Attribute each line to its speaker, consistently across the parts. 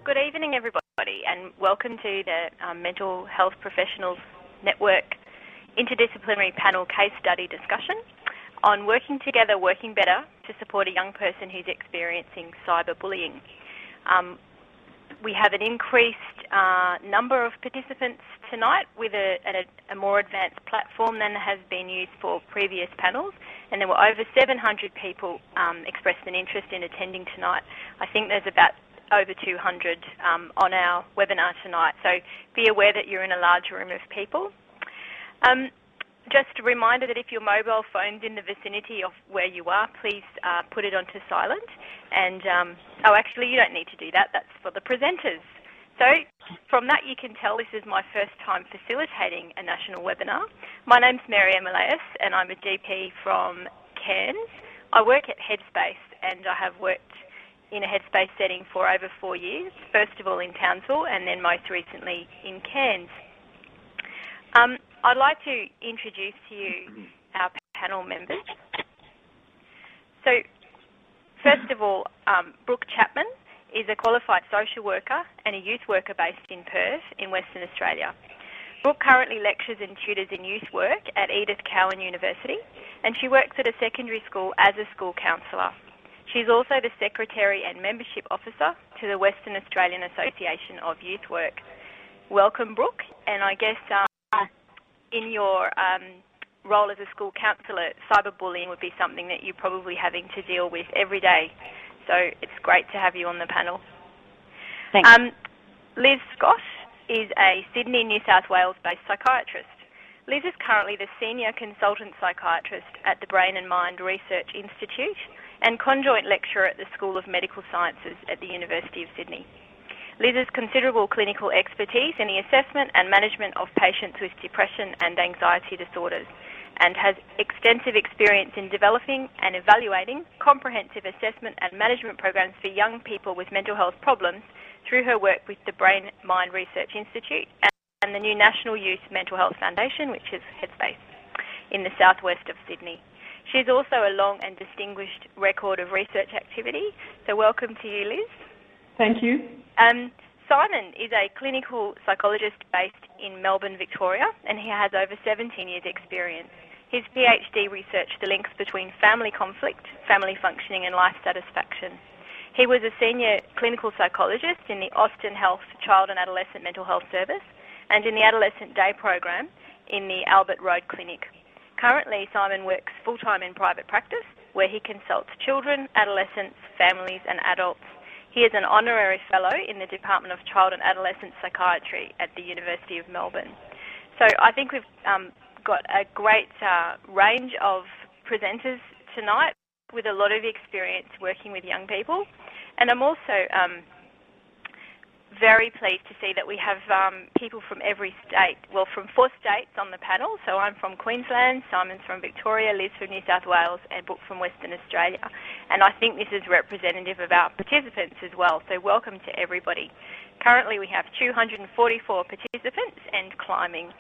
Speaker 1: good evening, everybody, and welcome to the Mental Health Professionals Network Interdisciplinary Panel Case Study discussion on working together, working better to support a young person who's experiencing cyberbullying. We have an increased number of participants tonight with a more advanced platform than has been used for previous panels, and there were over 700 people expressed an interest in attending tonight. I think there's about over 200 on our webinar tonight, so be aware that you're in a large room of people. Just a reminder that if your mobile phone's in the vicinity of where you are, please put it onto silent. And, actually you don't need to do that, that's for the presenters. So from that you can tell this is my first time facilitating a national webinar. My name's Mary Emilius and I'm a GP from Cairns. I work at Headspace and I have worked in a Headspace setting for over 4 years, first of all in Townsville and then most recently in Cairns. I'd like to introduce to you our panel members. So, first of all, Brooke Chapman is a qualified social worker and a youth worker based in Perth in Western Australia. Brooke currently lectures and tutors in youth work at Edith Cowan University, and she works at a secondary school as a school counsellor. She's also the Secretary and Membership Officer to the Western Australian Association of Youth Work. Welcome, Brooke, and I guess in your role as a school counsellor, cyberbullying would be something that you're probably having to deal with every day. So it's great to have you on the panel.
Speaker 2: Thanks.
Speaker 1: Liz Scott is a Sydney, New South Wales-based psychiatrist. Liz is currently the Senior Consultant Psychiatrist at the Brain and Mind Research Institute and Conjoint Lecturer at the School of Medical Sciences at the University of Sydney. Liz has considerable clinical expertise in the assessment and management of patients with depression and anxiety disorders and has extensive experience in developing and evaluating comprehensive assessment and management programs for young people with mental health problems through her work with the Brain Mind Research Institute and the new National Youth Mental Health Foundation, which is Headspace, in the southwest of Sydney. She's also a long and distinguished record of research activity, so welcome to you, Liz.
Speaker 2: Thank you.
Speaker 1: Simon is a clinical psychologist based in Melbourne, Victoria, and he has over 17 years' experience. His PhD researched the links between family conflict, family functioning and life satisfaction. He was a senior clinical psychologist in the Austin Health Child and Adolescent Mental Health Service and in the Adolescent Day Program in the Albert Road Clinic. Currently, Simon works full-time in private practice where he consults children, adolescents, families and adults. He is an honorary fellow in the Department of Child and Adolescent Psychiatry at the University of Melbourne. So I think we've got a great range of presenters tonight with a lot of experience working with young people. And I'm also very pleased to see that we have people from every state, well, from 4 states on the panel. So I'm from Queensland, Simon's from Victoria, Liz from New South Wales, and Brooke from Western Australia. And I think this is representative of our participants as well, so welcome to everybody. Currently we have 244 participants and climbing.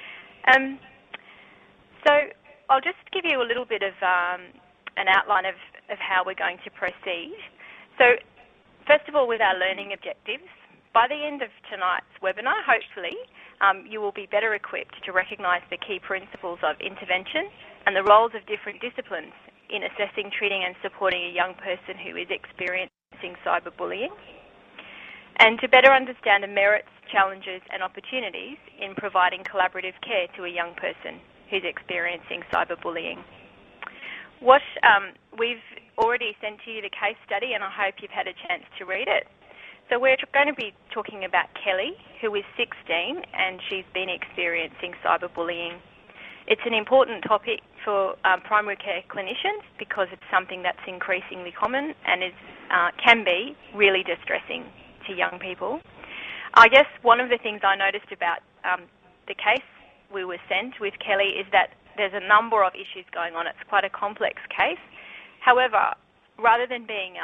Speaker 1: So I'll just give you a little bit of an outline of how we're going to proceed. So first of all, with our learning objectives, by the end of tonight's webinar, hopefully, you will be better equipped to recognise the key principles of intervention and the roles of different disciplines in assessing, treating and supporting a young person who is experiencing cyberbullying, and to better understand the merits, challenges and opportunities in providing collaborative care to a young person who's experiencing cyberbullying. What we've already sent to you the case study, and I hope you've had a chance to read it. So we're going to be talking about Kelly, who is 16 and she's been experiencing cyberbullying. It's an important topic for primary care clinicians because it's something that's increasingly common and can be really distressing to young people. I guess one of the things I noticed about the case we were sent with Kelly is that there's a number of issues going on. It's quite a complex case. However, rather than being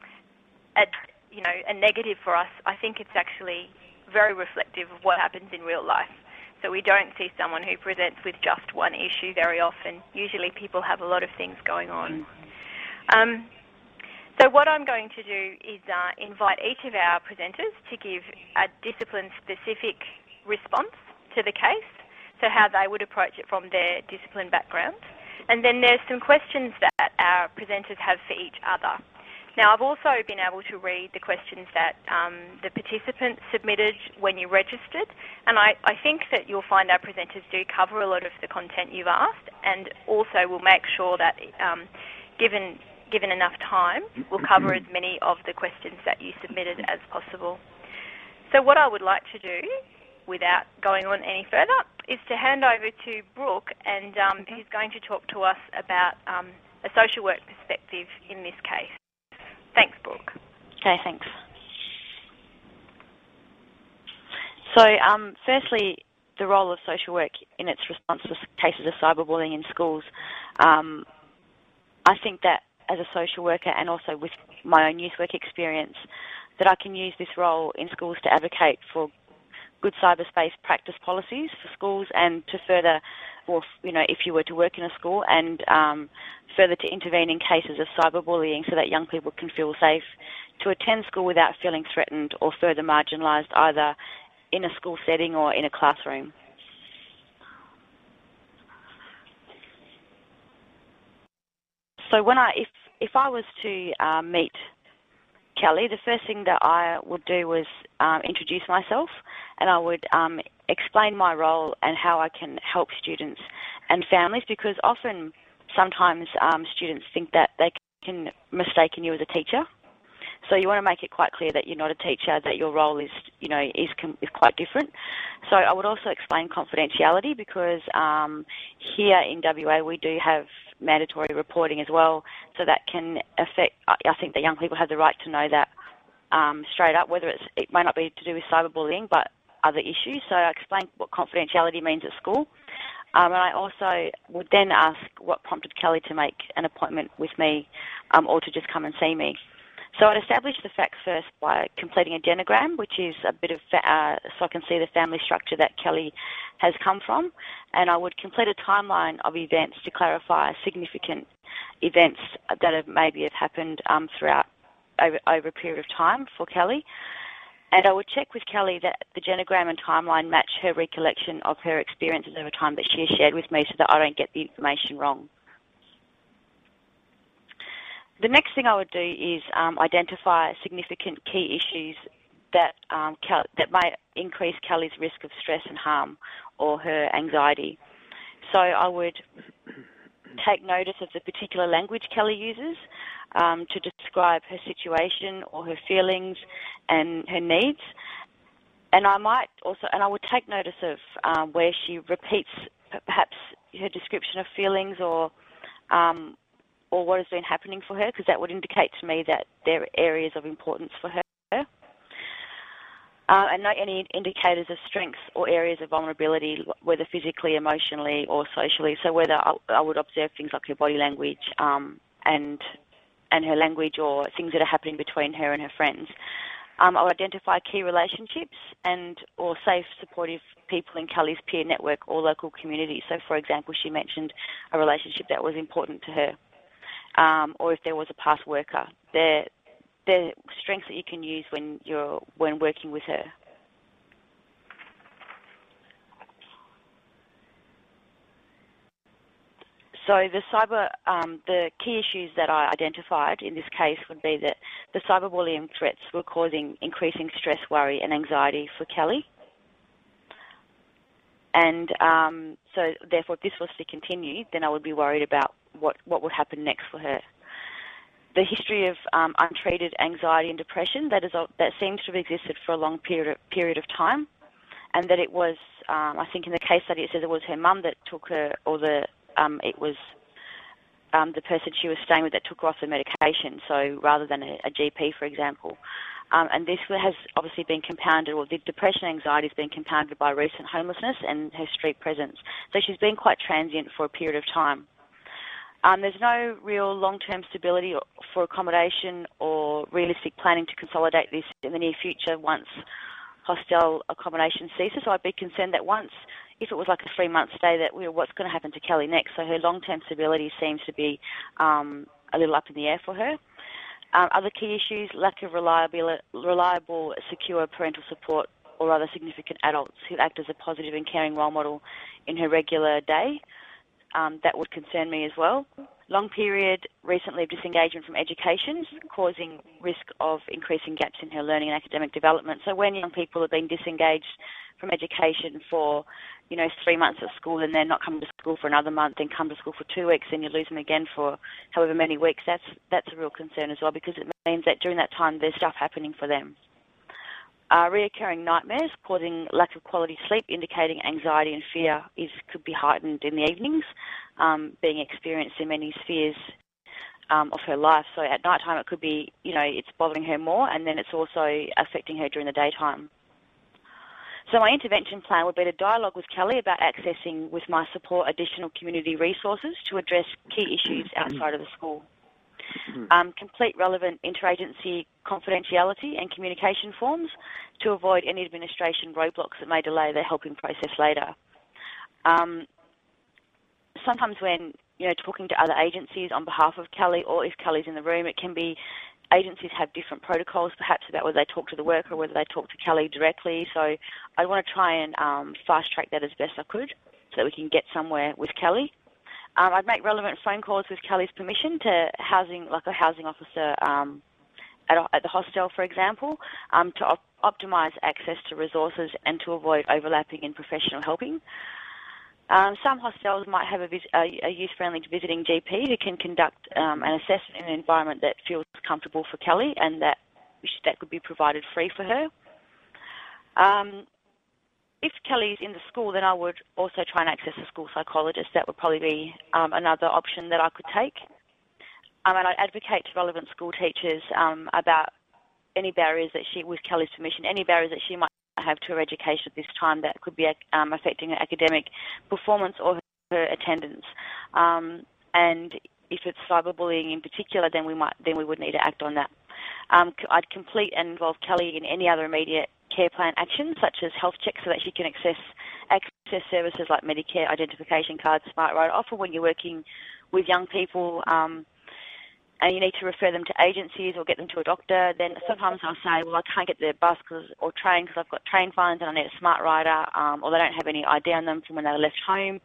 Speaker 1: a negative for us, I think it's actually very reflective of what happens in real life. So we don't see someone who presents with just one issue very often. Usually people have a lot of things going on. So what I'm going to do is invite each of our presenters to give a discipline-specific response to the case, so how they would approach it from their discipline background. And then there's some questions that our presenters have for each other. Now, I've also been able to read the questions that the participants submitted when you registered, and I think that you'll find our presenters do cover a lot of the content you've asked, and also we'll make sure that, given enough time, we'll cover as many of the questions that you submitted as possible. So what I would like to do, without going on any further, is to hand over to Brooke, and who's going to talk to us about a social work perspective in this case. Thanks, Brooke.
Speaker 3: Okay, thanks. So, firstly, the role of social work in its response to cases of cyberbullying in schools. I think that as a social worker and also with my own youth work experience, that I can use this role in schools to advocate for good cyberspace practice policies for schools, and to further, or if you were to work in a school, and further to intervene in cases of cyberbullying so that young people can feel safe to attend school without feeling threatened or further marginalised, either in a school setting or in a classroom. So if I was to meet Kelly, the first thing that I would do was introduce myself, and I would explain my role and how I can help students and families, because sometimes students think that they can mistake you as a teacher. So you want to make it quite clear that you're not a teacher, that your role is quite different. So I would also explain confidentiality, because here in WA we do have mandatory reporting as well, so that can affect, I think that young people have the right to know that straight up, whether it may not be to do with cyberbullying but other issues. So I explain what confidentiality means at school. And I also would then ask what prompted Kelly to make an appointment with me, or to just come and see me. So I'd establish the facts first by completing a genogram, which is a bit of, so I can see the family structure that Kelly has come from, and I would complete a timeline of events to clarify significant events that maybe have happened throughout over a period of time for Kelly. And I would check with Kelly that the genogram and timeline match her recollection of her experiences over time that she has shared with me, so that I don't get the information wrong. The next thing I would do is identify significant key issues that may increase Kelly's risk of stress and harm or her anxiety. So I would take notice of the particular language Kelly uses to describe her situation or her feelings and her needs. And I would take notice of where she repeats perhaps her description of feelings or what has been happening for her, because that would indicate to me that there are areas of importance for her. And note any indicators of strengths or areas of vulnerability, whether physically, emotionally, or socially. So whether I would observe things like her body language and her language, or things that are happening between her and her friends. I would identify key relationships or safe, supportive people in Kelly's peer network or local community. So, for example, she mentioned a relationship that was important to her. Or if there was a past worker. They're strengths that you can use when working with her. So the key issues that I identified in this case would be that the cyberbullying threats were causing increasing stress, worry, and anxiety for Kelly. And so therefore, if this was to continue, then I would be worried about what would happen next for her. The history of untreated anxiety and depression that seems to have existed for a long period of time, and that it was, I think in the case study it says it was her mum that took her, or it was the person she was staying with that took her off the medication, so rather than a GP, for example. And this has obviously been compounded, or the depression and anxiety has been compounded by recent homelessness and her street presence. So she's been quite transient for a period of time. There's no real long-term stability for accommodation or realistic planning to consolidate this in the near future once hostel accommodation ceases. So I'd be concerned that if it was like a 3-month stay, that what's going to happen to Kelly next? So her long-term stability seems to be a little up in the air for her. Other key issues: lack of reliable, secure parental support or other significant adults who act as a positive and caring role model in her regular day. That would concern me as well. Long period recently of disengagement from education, causing risk of increasing gaps in her learning and academic development. So when young people have been disengaged from education for, 3 months at school and then not come to school for another month, then come to school for 2 weeks, and you lose them again for however many weeks, that's a real concern as well, because it means that during that time there's stuff happening for them. Reoccurring nightmares causing lack of quality sleep, indicating anxiety and fear could be heightened in the evenings, being experienced in many spheres of her life. So at night time it could be, it's bothering her more, and then it's also affecting her during the daytime. So my intervention plan would be to dialogue with Kelly about accessing, with my support, additional community resources to address key issues outside of the school. Complete relevant interagency confidentiality and communication forms to avoid any administration roadblocks that may delay the helping process later. Sometimes when, talking to other agencies on behalf of Kelly, or if Kelly's in the room, it can be agencies have different protocols, perhaps about whether they talk to the worker or whether they talk to Kelly directly. So I want to try and fast-track that as best I could so that we can get somewhere with Kelly. I'd make relevant phone calls with Kelly's permission to a housing officer at the hostel, for example, to optimise access to resources and to avoid overlapping in professional helping. Some hostels might have a youth-friendly visiting GP who can conduct an assessment in an environment that feels comfortable for Kelly, and that could be provided free for her. If Kelly's in the school, then I would also try and access a school psychologist. That would probably be another option that I could take. And I'd advocate to relevant school teachers about any barriers that with Kelly's permission, any barriers that she might have to her education at this time that could be affecting her academic performance or her attendance. And if it's cyberbullying in particular, then we would need to act on that. I'd complete and involve Kelly in any other immediate care plan actions, such as health checks, so that she can access services like Medicare, identification cards, Smart Rider. Often when you're working with young people and you need to refer them to agencies or get them to a doctor, then sometimes I'll say, well, I can't get the bus or train because I've got train fines and I need a Smart Rider, or they don't have any ID on them from when they left home.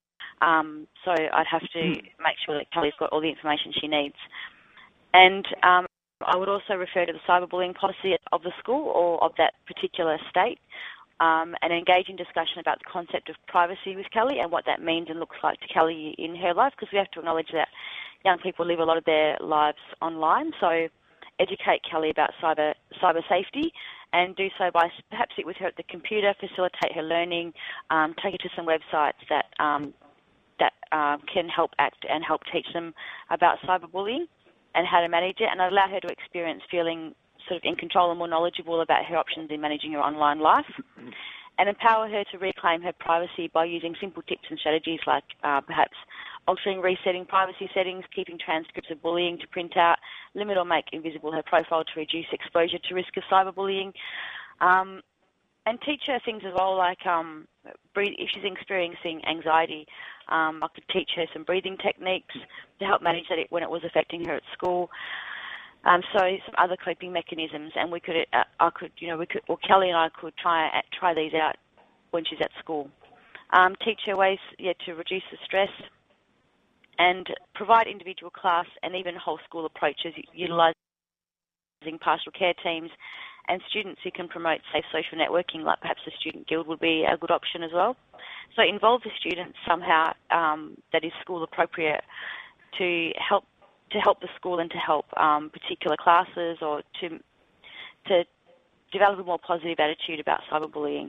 Speaker 3: So I'd have to make sure that Kelly's got all the information she needs. And I would also refer to the cyberbullying policy of the school or of that particular state, and engage in discussion about the concept of privacy with Kelly and what that means and looks like to Kelly in her life, because we have to acknowledge that young people live a lot of their lives online. So educate Kelly about cyber safety, and do so by perhaps sit with her at the computer, facilitate her learning, take her to some websites that can help act and help teach them about cyberbullying and how to manage it, and allow her to experience feeling sort of in control and more knowledgeable about her options in managing her online life, and empower her to reclaim her privacy by using simple tips and strategies like perhaps altering, resetting privacy settings, keeping transcripts of bullying to print out, limit or make invisible her profile to reduce exposure to risk of cyberbullying, and teach her things as well, like if she's experiencing anxiety, I could teach her some breathing techniques to help manage that when it was affecting her at school. So some other coping mechanisms, and Kelly and I could try these out when she's at school. Teach her ways to reduce the stress, and provide individual class and even whole school approaches, utilising pastoral care teams and students who can promote safe social networking, like perhaps the Student Guild would be a good option as well. So involve the students somehow that is school appropriate to help the school and to help particular classes, or to develop a more positive attitude about cyberbullying.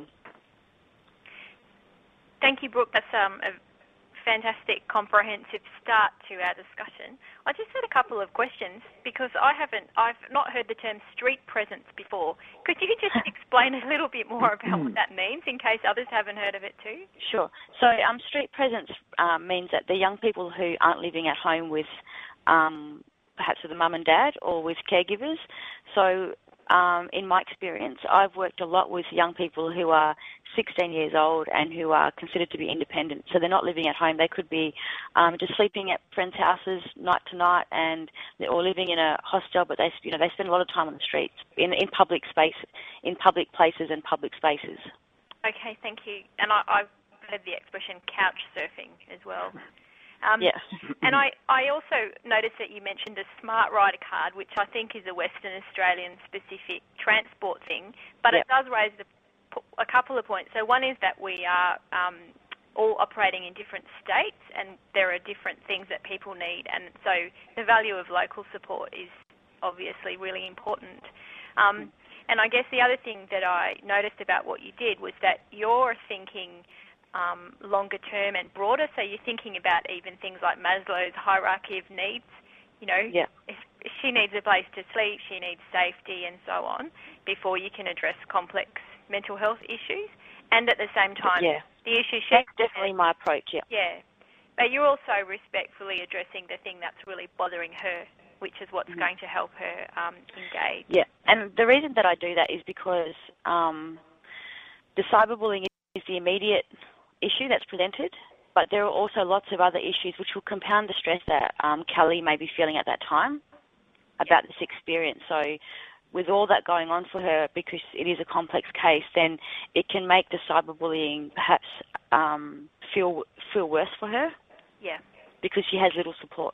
Speaker 1: Thank you, Brooke. That's a fantastic, comprehensive start to our discussion. I just had a couple of questions because I've not heard the term street presence before. Could you just explain a little bit more about what that means in case others haven't heard of it too?
Speaker 3: Sure. So street presence means that the young people who aren't living at home with perhaps with a mum and dad or with caregivers, so in my experience, I've worked a lot with young people who are 16 years old and who are considered to be independent. So they're not living at home. They could be just sleeping at friends' houses night to night, or living in a hostel. But they spend a lot of time on the streets, in public space, in public places and public spaces.
Speaker 1: Okay, thank you. And I've heard the expression couch surfing as well.
Speaker 3: Yeah.
Speaker 1: And I also noticed that you mentioned a Smart Rider card, which I think is a Western Australian specific transport thing, but It does raise a couple of points. So one is that we are all operating in different states, and there are different things that people need, and so the value of local support is obviously really important. And I guess the other thing that I noticed about what you did was that you're thinking longer term and broader, so you're thinking about even things like Maslow's hierarchy of needs. If she needs a place to sleep, she needs safety and so on, before you can address complex mental health issues. And at the same time, the issue
Speaker 3: that's definitely my approach,
Speaker 1: Yeah. But you're also respectfully addressing the thing that's really bothering her, which is what's going to help her engage.
Speaker 3: Yeah, and the reason that I do that is because the cyberbullying is the immediate issue that's presented, but there are also lots of other issues which will compound the stress that Kelly may be feeling at that time about this experience. So with all that going on for her, because it is a complex case, then it can make the cyberbullying perhaps feel worse for her.
Speaker 1: Yeah.
Speaker 3: Because she has little support.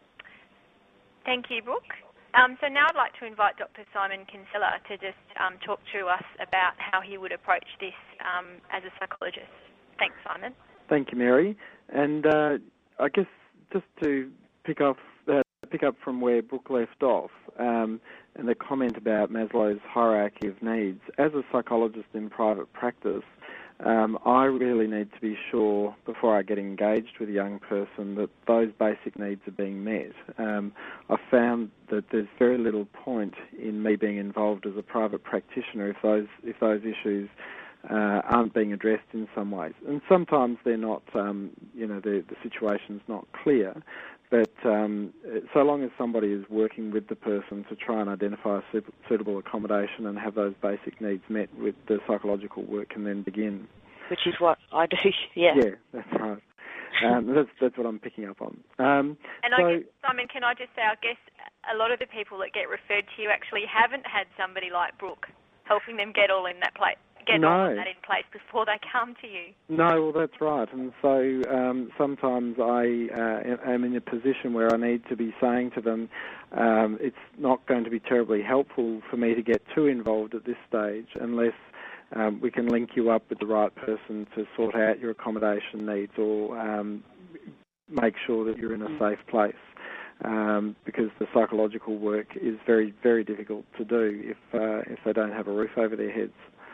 Speaker 1: Thank you, Brooke. So now I'd like to invite Dr. Simon Kinsella to just talk to us about how he would approach this as a psychologist. Thanks, Simon.
Speaker 4: Thank you, Mary. And I guess just to pick up from where Brooke left off, and the comment about Maslow's hierarchy of needs, as a psychologist in private practice, I really need to be sure before I get engaged with a young person that those basic needs are being met. I've found that there's very little point in me being involved as a private practitioner if those issues aren't being addressed in some ways. And sometimes they're not, the situation's not clear. But so long as somebody is working with the person to try and identify a suitable accommodation and have those basic needs met, with the psychological work can then begin.
Speaker 3: Which is what I do, yeah.
Speaker 4: Yeah, that's right. That's what I'm picking up on.
Speaker 1: I guess, Simon, can I just say, I guess a lot of the people that get referred to you actually haven't had somebody like Brooke helping them get all in that place. All of that in place before they come to you.
Speaker 4: No, well, that's right. And so sometimes I am in a position where I need to be saying to them, it's not going to be terribly helpful for me to get too involved at this stage unless we can link you up with the right person to sort out your accommodation needs or make sure that you're in a safe place. Because the psychological work is very, very difficult to do if they don't have a roof over their heads.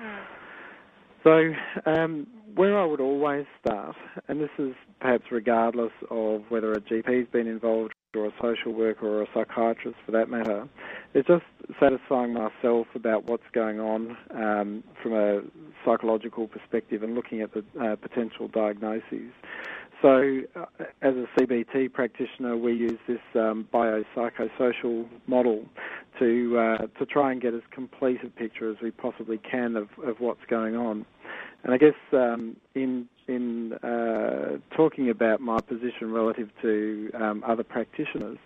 Speaker 4: So where I would always start, and this is perhaps regardless of whether a GP's been involved or a social worker or a psychiatrist for that matter, is just satisfying myself about what's going on from a psychological perspective and looking at the potential diagnoses. So as a CBT practitioner, we use this biopsychosocial model to try and get as complete a picture as we possibly can of what's going on. And I guess in talking about my position relative to other practitioners,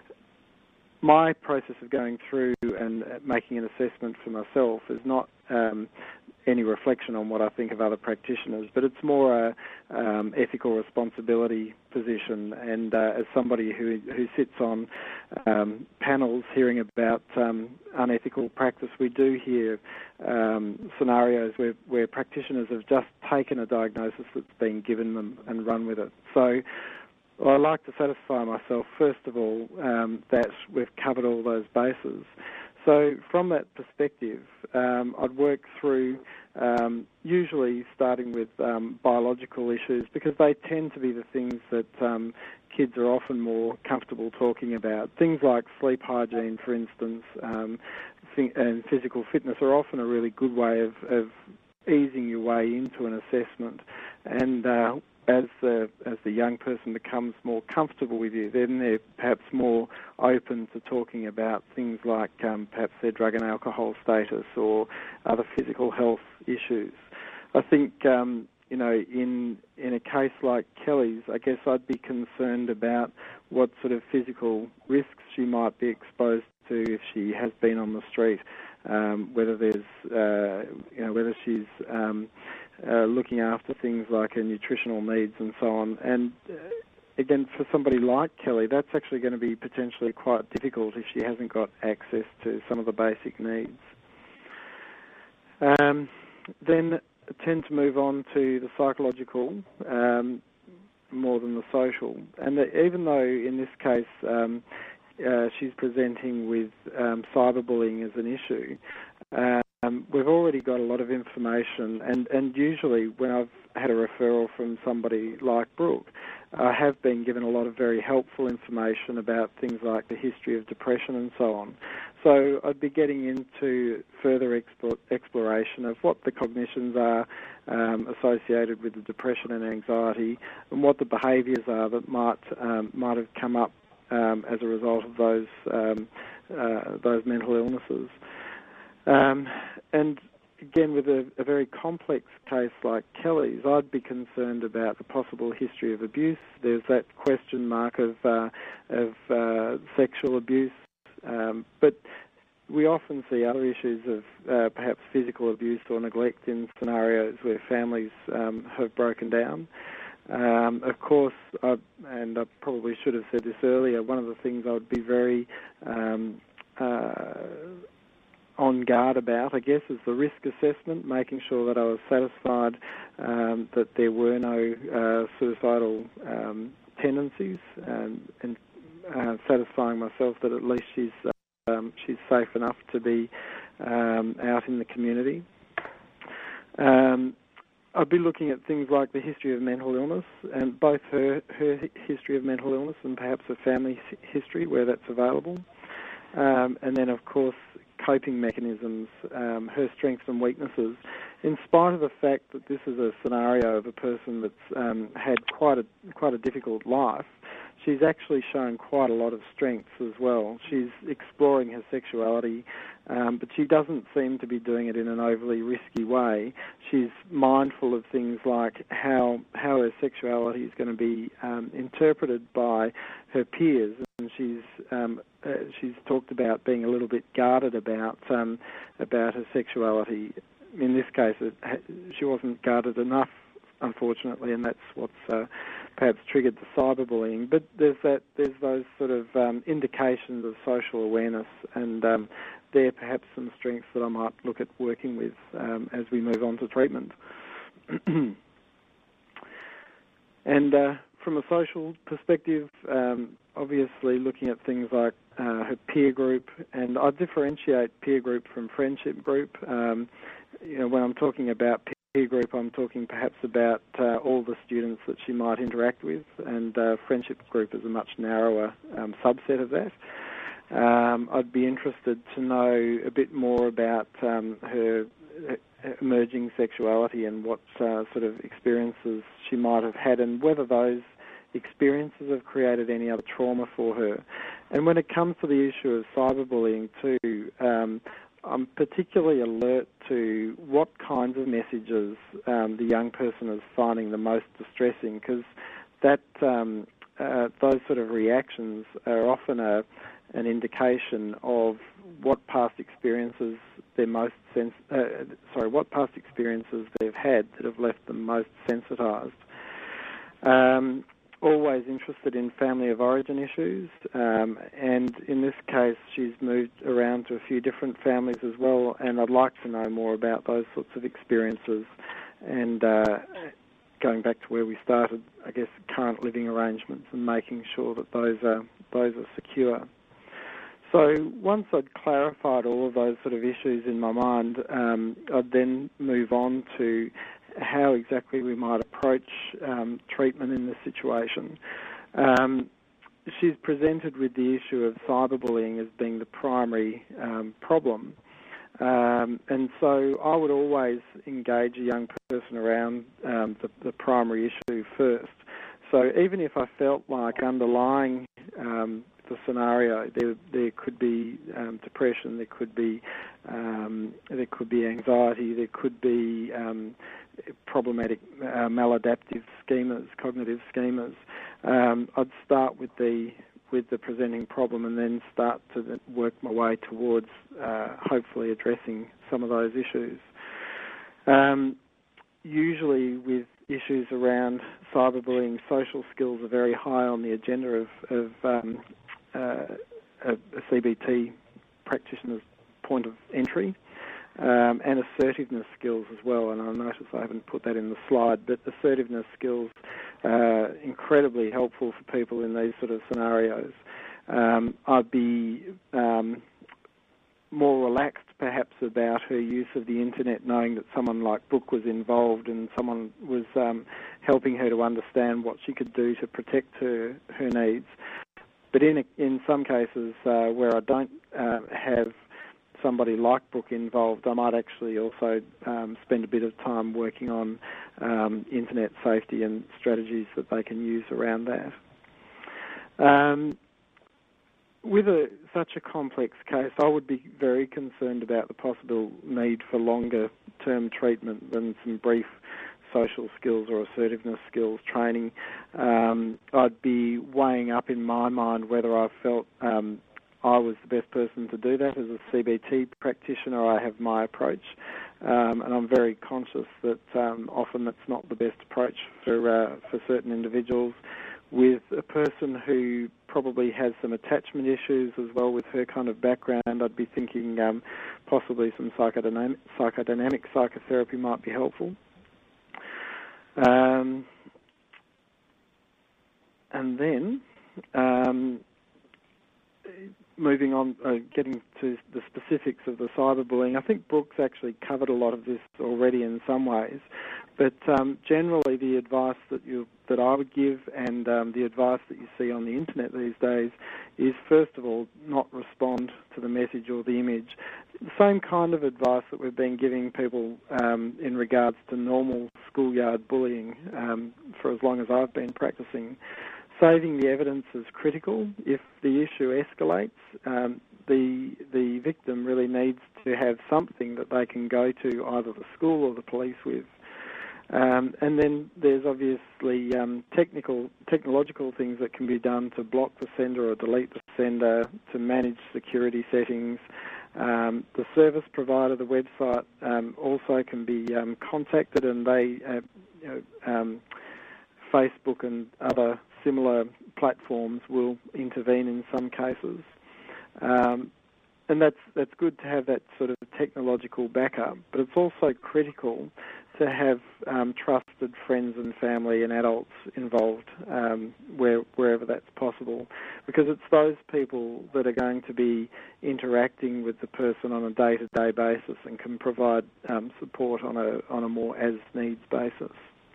Speaker 4: my process of going through and making an assessment for myself is not any reflection on what I think of other practitioners, but it's more a ethical responsibility position. And as somebody who sits on panels hearing about unethical practice, we do hear scenarios where practitioners have just taken a diagnosis that's been given them and run with it. So I like to satisfy myself, first of all, that we've covered all those bases. So from that perspective, I'd work through usually starting with biological issues, because they tend to be the things that kids are often more comfortable talking about. Things like sleep hygiene, for instance, and physical fitness are often a really good way of easing your way into an assessment. And as the young person becomes more comfortable with you, then they're perhaps more open to talking about things like perhaps their drug and alcohol status or other physical health issues. I think, in a case like Kelly's, I guess I'd be concerned about what sort of physical risks she might be exposed to if she has been on the street, whether she's looking after things like her nutritional needs and so on. And again, for somebody like Kelly, that's actually going to be potentially quite difficult if she hasn't got access to some of the basic needs. Then I tend to move on to the psychological more than the social. And even though in this case she's presenting with cyberbullying as an issue, we've already got a lot of information, and usually when I've had a referral from somebody like Brooke, I have been given a lot of very helpful information about things like the history of depression and so on. So I'd be getting into further exploration of what the cognitions are associated with the depression and anxiety, and what the behaviours are that might have come up as a result of those mental illnesses. And again, with a very complex case like Kelly's, I'd be concerned about the possible history of abuse. There's that question mark of sexual abuse, but we often see other issues of perhaps physical abuse or neglect in scenarios where families have broken down. Of course, and I probably should have said this earlier, one of the things I would be very on guard about, I guess, is the risk assessment, making sure that I was satisfied that there were no suicidal tendencies, and satisfying myself that at least she's safe enough to be out in the community. I'd be looking at things like the history of mental illness, and both her history of mental illness and perhaps a family history where that's available. And then, of course, coping mechanisms, her strengths and weaknesses. In spite of the fact that this is a scenario of a person that's had quite a difficult life, she's actually shown quite a lot of strengths as well. She's exploring her sexuality, but she doesn't seem to be doing it in an overly risky way. She's mindful of things like how her sexuality is going to be interpreted by her peers, and she's talked about being a little bit guarded about her sexuality. In this case, she wasn't guarded enough, unfortunately, and that's what's perhaps triggered the cyberbullying. But there's those sort of indications of social awareness, and they're perhaps some strengths that I might look at working with as we move on to treatment. And from a social perspective, obviously looking at things like her peer group, and I differentiate peer group from friendship group. When I'm talking about peer group, I'm talking perhaps about all the students that she might interact with, and friendship group is a much narrower subset of that. I'd be interested to know a bit more about her emerging sexuality and what sort of experiences she might have had, and whether those experiences have created any other trauma for her. And when it comes to the issue of cyberbullying too, I'm particularly alert to what kinds of messages the young person is finding the most distressing, because that those sort of reactions are often an indication of what past experiences what past experiences they've had that have left them most sensitised. Always interested in family of origin issues, and in this case she's moved around to a few different families as well, and I'd like to know more about those sorts of experiences, and going back to where we started, I guess current living arrangements, and making sure that those are secure. So once I'd clarified all of those sort of issues in my mind, I'd then move on to how exactly we might approach treatment in this situation. She's presented with the issue of cyberbullying as being the primary problem. And so I would always engage a young person around the primary issue first. So even if I felt like underlying the scenario. There could be depression, there could be anxiety, there could be problematic maladaptive schemas, cognitive schemas. I'd start with the presenting problem and then start to work my way towards hopefully addressing some of those issues. Usually with issues around cyberbullying, social skills are very high on the agenda of a CBT practitioner's point of entry, and assertiveness skills as well. And I notice I haven't put that in the slide, but assertiveness skills are incredibly helpful for people in these sort of scenarios. I'd be more relaxed perhaps about her use of the internet, knowing that someone like Brooke was involved and someone was helping her to understand what she could do to protect her needs. But in some cases where I don't have somebody like Brooke involved, I might actually also spend a bit of time working on internet safety and strategies that they can use around that. With such a complex case, I would be very concerned about the possible need for longer-term treatment than some brief social skills or assertiveness skills training. I'd be weighing up in my mind whether I felt I was the best person to do that as a CBT practitioner. I have my approach, and I'm very conscious that often that's not the best approach for certain individuals. With a person who probably has some attachment issues as well with her kind of background, I'd be thinking possibly some psychodynamic psychotherapy might be helpful. And then moving on, getting to the specifics of the cyberbullying, I think Brooke's actually covered a lot of this already in some ways, but generally the advice that I would give and the advice that you see on the internet these days is, first of all, not respond to the message or the image. The same kind of advice that we've been giving people in regards to normal schoolyard bullying for as long as I've been practicing. Saving the evidence is critical. If the issue escalates, the victim really needs to have something that they can go to either the school or the police with. And then there's obviously technological things that can be done to block the sender or delete the sender, to manage security settings. The service provider, the website, also can be contacted, and they, Facebook and other similar platforms will intervene in some cases. And that's good to have that sort of technological backup, but it's also critical to have trusted friends and family and adults involved wherever that's possible, because it's those people that are going to be interacting with the person on a day-to-day basis and can provide support on a more as-needs basis.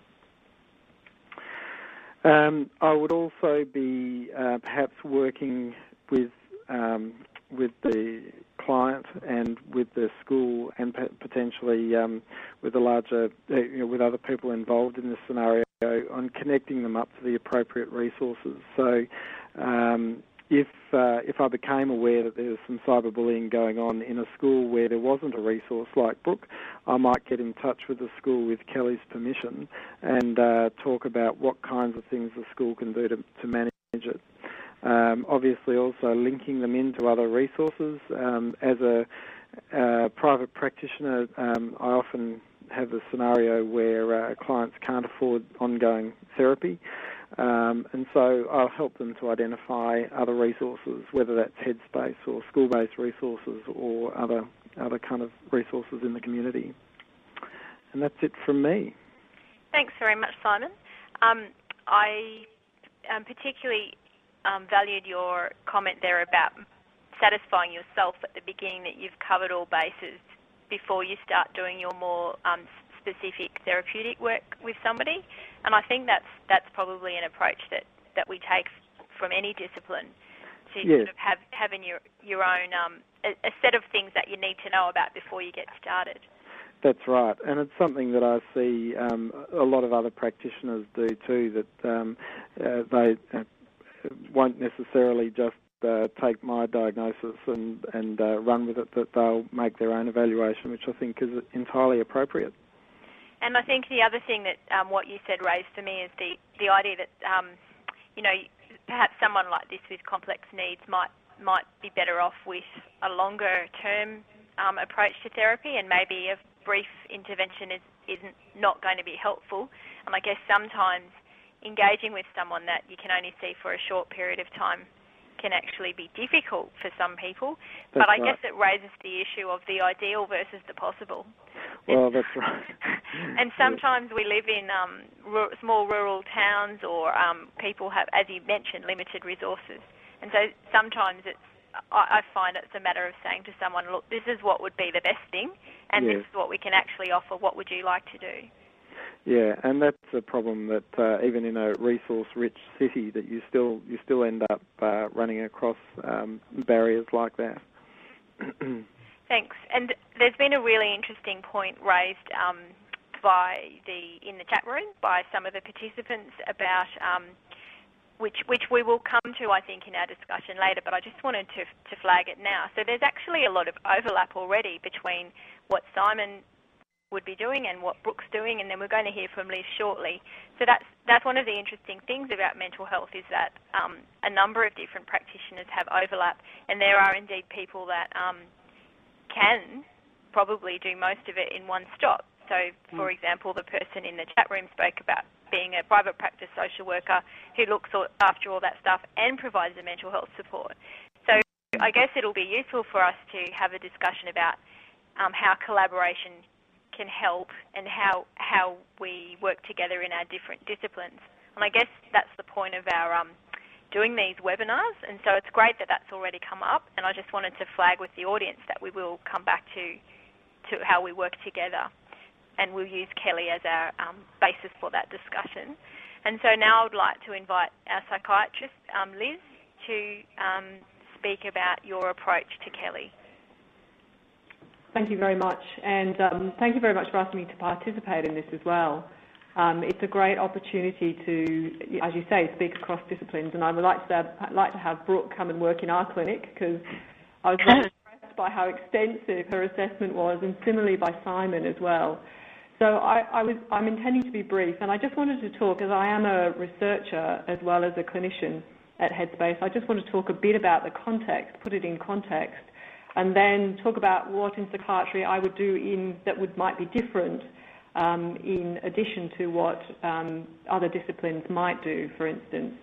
Speaker 4: I would also be perhaps working with the client and with the school, and potentially with the larger, with other people involved in this scenario, on connecting them up to the appropriate resources. So, if I became aware that there was some cyberbullying going on in a school where there wasn't a resource like Brooke, I might get in touch with the school with Kelly's permission and talk about what kinds of things the school can do to manage it. Obviously also linking them into other resources. As a private practitioner, I often have a scenario where clients can't afford ongoing therapy, and so I'll help them to identify other resources, whether that's Headspace or school-based resources or other kind of resources in the community. And that's it from me.
Speaker 1: Thanks very much, Simon. I particularly valued your comment there about satisfying yourself at the beginning that you've covered all bases before you start doing your more specific therapeutic work with somebody. And I think that's probably an approach that we take from any discipline, to sort of having your own a set of things that you need to know about before you get started.
Speaker 4: That's right, and it's something that I see a lot of other practitioners do too, that they won't necessarily just take my diagnosis and run with it, that they'll make their own evaluation, which I think is entirely appropriate.
Speaker 1: And I think the other thing that what you said raised for me is the idea that, perhaps someone like this with complex needs might be better off with a longer-term approach to therapy, and maybe a brief intervention isn't not going to be helpful. And I guess sometimes engaging with someone that you can only see for a short period of time can actually be difficult for some people.
Speaker 4: That's
Speaker 1: but I
Speaker 4: right.
Speaker 1: guess it raises the issue of the ideal versus the possible.
Speaker 4: Well, that's right.
Speaker 1: And sometimes we live in small rural towns, or people have, as you mentioned, limited resources. And so sometimes I find it's a matter of saying to someone, look, this is what would be the best thing, and
Speaker 4: Yes.
Speaker 1: this is what we can actually offer. What would you like to do?
Speaker 4: Yeah, and that's a problem that even in a resource-rich city, that you still end up running across barriers like that.
Speaker 1: Thanks. And there's been a really interesting point raised in the chat room by some of the participants about which we will come to, I think, in our discussion later, but I just wanted to flag it now. So there's actually a lot of overlap already between what Simon would be doing and what Brooke's doing, and then we're going to hear from Liz shortly. So that's one of the interesting things about mental health, is that a number of different practitioners have overlap, and there are indeed people that can probably do most of it in one stop. So, for example, the person in the chat room spoke about being a private practice social worker who looks after all that stuff and provides the mental health support. So I guess it'll be useful for us to have a discussion about how collaboration can help and how we work together in our different disciplines. And I guess that's the point of our doing these webinars, and so it's great that that's already come up, and I just wanted to flag with the audience that we will come back to how we work together, and we'll use Kelly as our basis for that discussion. And so now I would like to invite our psychiatrist, Liz, to speak about your approach to Kelly.
Speaker 2: Thank you very much, and thank you very much for asking me to participate in this as well. It's a great opportunity to, as you say, speak across disciplines, and I would like to have Brooke come and work in our clinic, because I was very impressed by how extensive her assessment was, and similarly by Simon as well. So I'm intending to be brief, and I just wanted to talk, as I am a researcher as well as a clinician at Headspace, I just want to talk a bit about the context, put it in context, and then talk about what in psychiatry I would do might be different in addition to what other disciplines might do, for instance.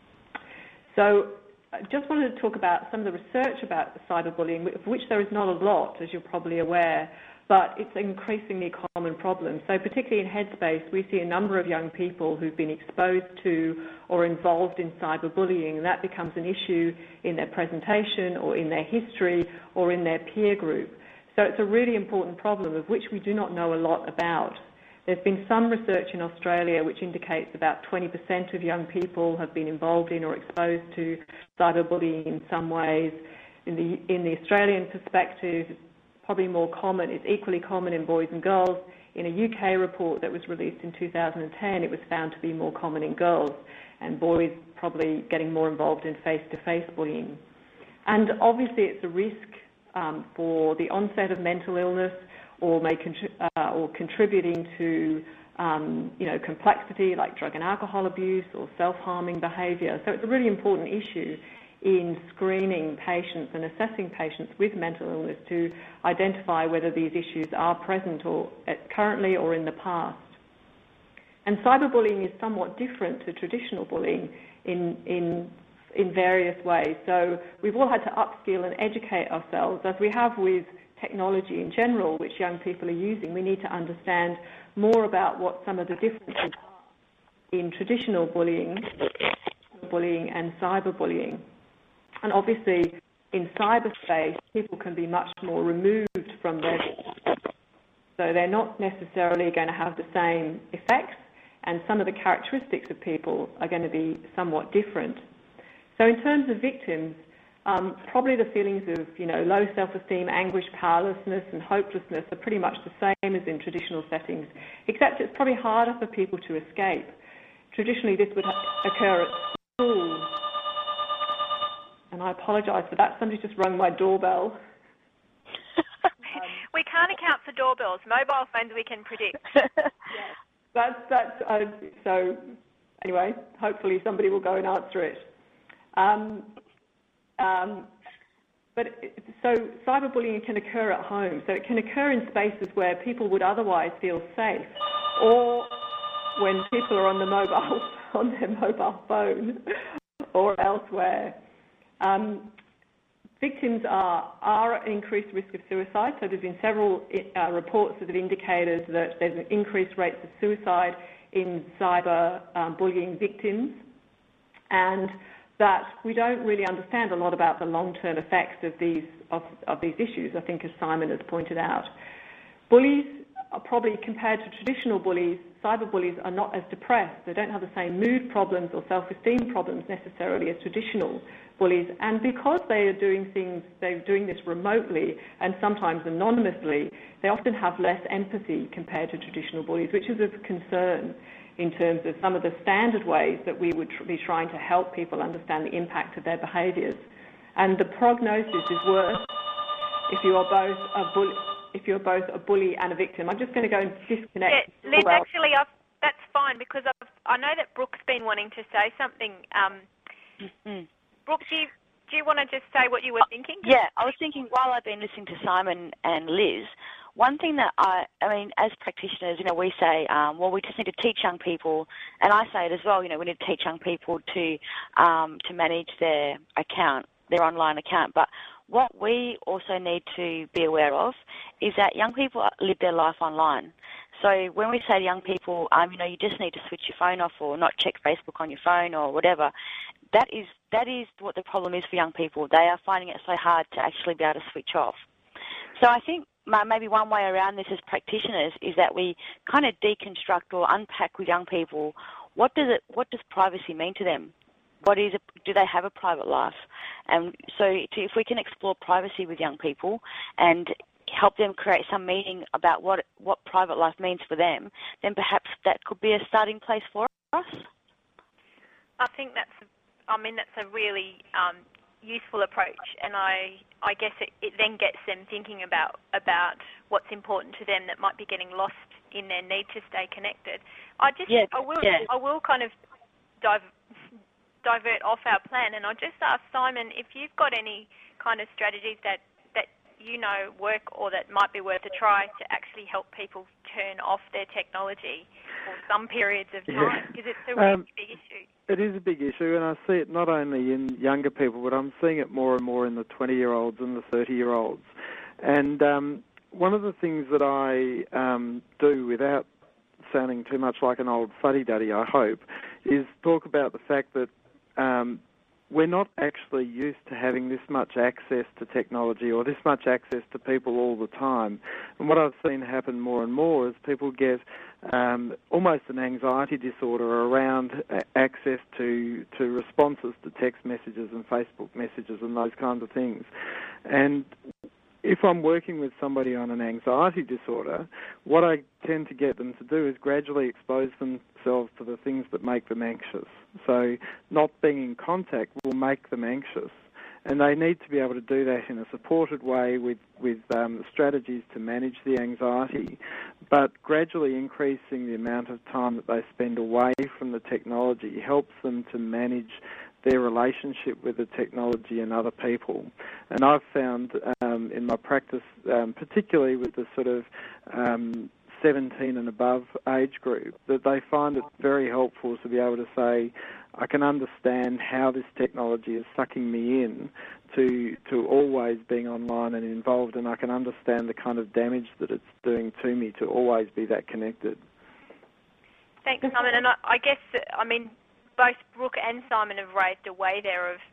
Speaker 2: So I just wanted to talk about some of the research about cyberbullying, of which there is not a lot, as you're probably aware, but it's an increasingly common problem. So particularly in Headspace, we see a number of young people who've been exposed to or involved in cyberbullying, and that becomes an issue in their presentation or in their history or in their peer group. So it's a really important problem of which we do not know a lot about. There's been some research in Australia which indicates about 20% of young people have been involved in or exposed to cyberbullying in some ways. In the Australian perspective, it's probably more common. It's equally common in boys and girls. In a UK report that was released in 2010, it was found to be more common in girls, and boys probably getting more involved in face-to-face bullying. And obviously it's a risk for the onset of mental illness, or contributing to complexity like drug and alcohol abuse or self-harming behaviour. So it's a really important issue in screening patients and assessing patients with mental illness to identify whether these issues are present or currently or in the past. And cyberbullying is somewhat different to traditional bullying in various ways. So we've all had to upskill and educate ourselves, as we have with technology in general, which young people are using. We need to understand more about what some of the differences are in traditional bullying and cyberbullying. And obviously, in cyberspace, people can be much more removed from their victims. So they're not necessarily going to have the same effects, and some of the characteristics of people are going to be somewhat different. So in terms of victims, probably the feelings of low self-esteem, anguish, powerlessness and hopelessness are pretty much the same as in traditional settings, except it's probably harder for people to escape. Traditionally, this would occur at school. and I apologise for that. Somebody just rung my doorbell.
Speaker 1: We can't account for doorbells. Mobile phones we can predict.
Speaker 2: So anyway, hopefully somebody will go and answer it. So cyberbullying can occur at home. So it can occur in spaces where people would otherwise feel safe, or when people are on their mobile phone or elsewhere. Victims are at increased risk of suicide. So there's been several reports that have indicated that there's an increased rates of suicide in cyber bullying victims, and that we don't really understand a lot about the long-term effects of these issues, I think, as Simon has pointed out. Bullies are probably, compared to traditional bullies, cyber bullies are not as depressed. They don't have the same mood problems or self-esteem problems necessarily as traditional bullies, and because they're doing this remotely and sometimes anonymously, they often have less empathy compared to traditional bullies, which is of concern in terms of some of the standard ways that we would be trying to help people understand the impact of their behaviours. And the prognosis is worse if you are both a bully and a victim. I'm just going to go and disconnect.
Speaker 1: Yeah, Liz, actually, that's fine, because I know that Brooke's been wanting to say something. Brooke, do you want to just say what you were thinking?
Speaker 3: Yeah, I was thinking while I've been listening to Simon and Liz, one thing that I mean, as practitioners, we say, well, we just need to teach young people, and I say it as well, we need to teach young people to manage their account, their online account. But what we also need to be aware of is that young people live their life online. So when we say to young people, you just need to switch your phone off or not check Facebook on your phone or whatever, that is what the problem is for young people. They are finding it so hard to actually be able to switch off. So I think maybe one way around this as practitioners is that we kind of deconstruct or unpack with young people what does privacy mean to them? Do they have a private life? And so if we can explore privacy with young people and help them create some meaning about what private life means for them, then perhaps that could be a starting place for us.
Speaker 1: I think that's a really useful approach, and I guess it then gets them thinking about what's important to them that might be getting lost in their need to stay connected. I will kind of divert off our plan, and I'll just ask Simon if you've got any kind of strategies that work or that might be worth a try to actually help people turn off their technology for some periods of time, because it's a really big issue.
Speaker 4: It is a big issue, and I see it not only in younger people, but I'm seeing it more and more in the 20-year-olds and the 30-year-olds. And one of the things that I do, without sounding too much like an old fuddy-duddy, I hope, is talk about the fact that we're not actually used to having this much access to technology or this much access to people all the time. And what I've seen happen more and more is people get almost an anxiety disorder around access to responses to text messages and Facebook messages and those kinds of things. And if I'm working with somebody on an anxiety disorder, what I tend to get them to do is gradually expose themselves to the things that make them anxious. So not being in contact will make them anxious. And they need to be able to do that in a supported way with strategies to manage the anxiety, but gradually increasing the amount of time that they spend away from the technology helps them to manage their relationship with the technology and other people. And I've found in my practice, particularly with the sort of 17 and above age group, that they find it very helpful to be able to say, I can understand how this technology is sucking me in to always being online and involved, and I can understand the kind of damage that it's doing to me to always be that connected.
Speaker 1: Thanks, Simon. And I guess, both Brooke and Simon have raised a way there of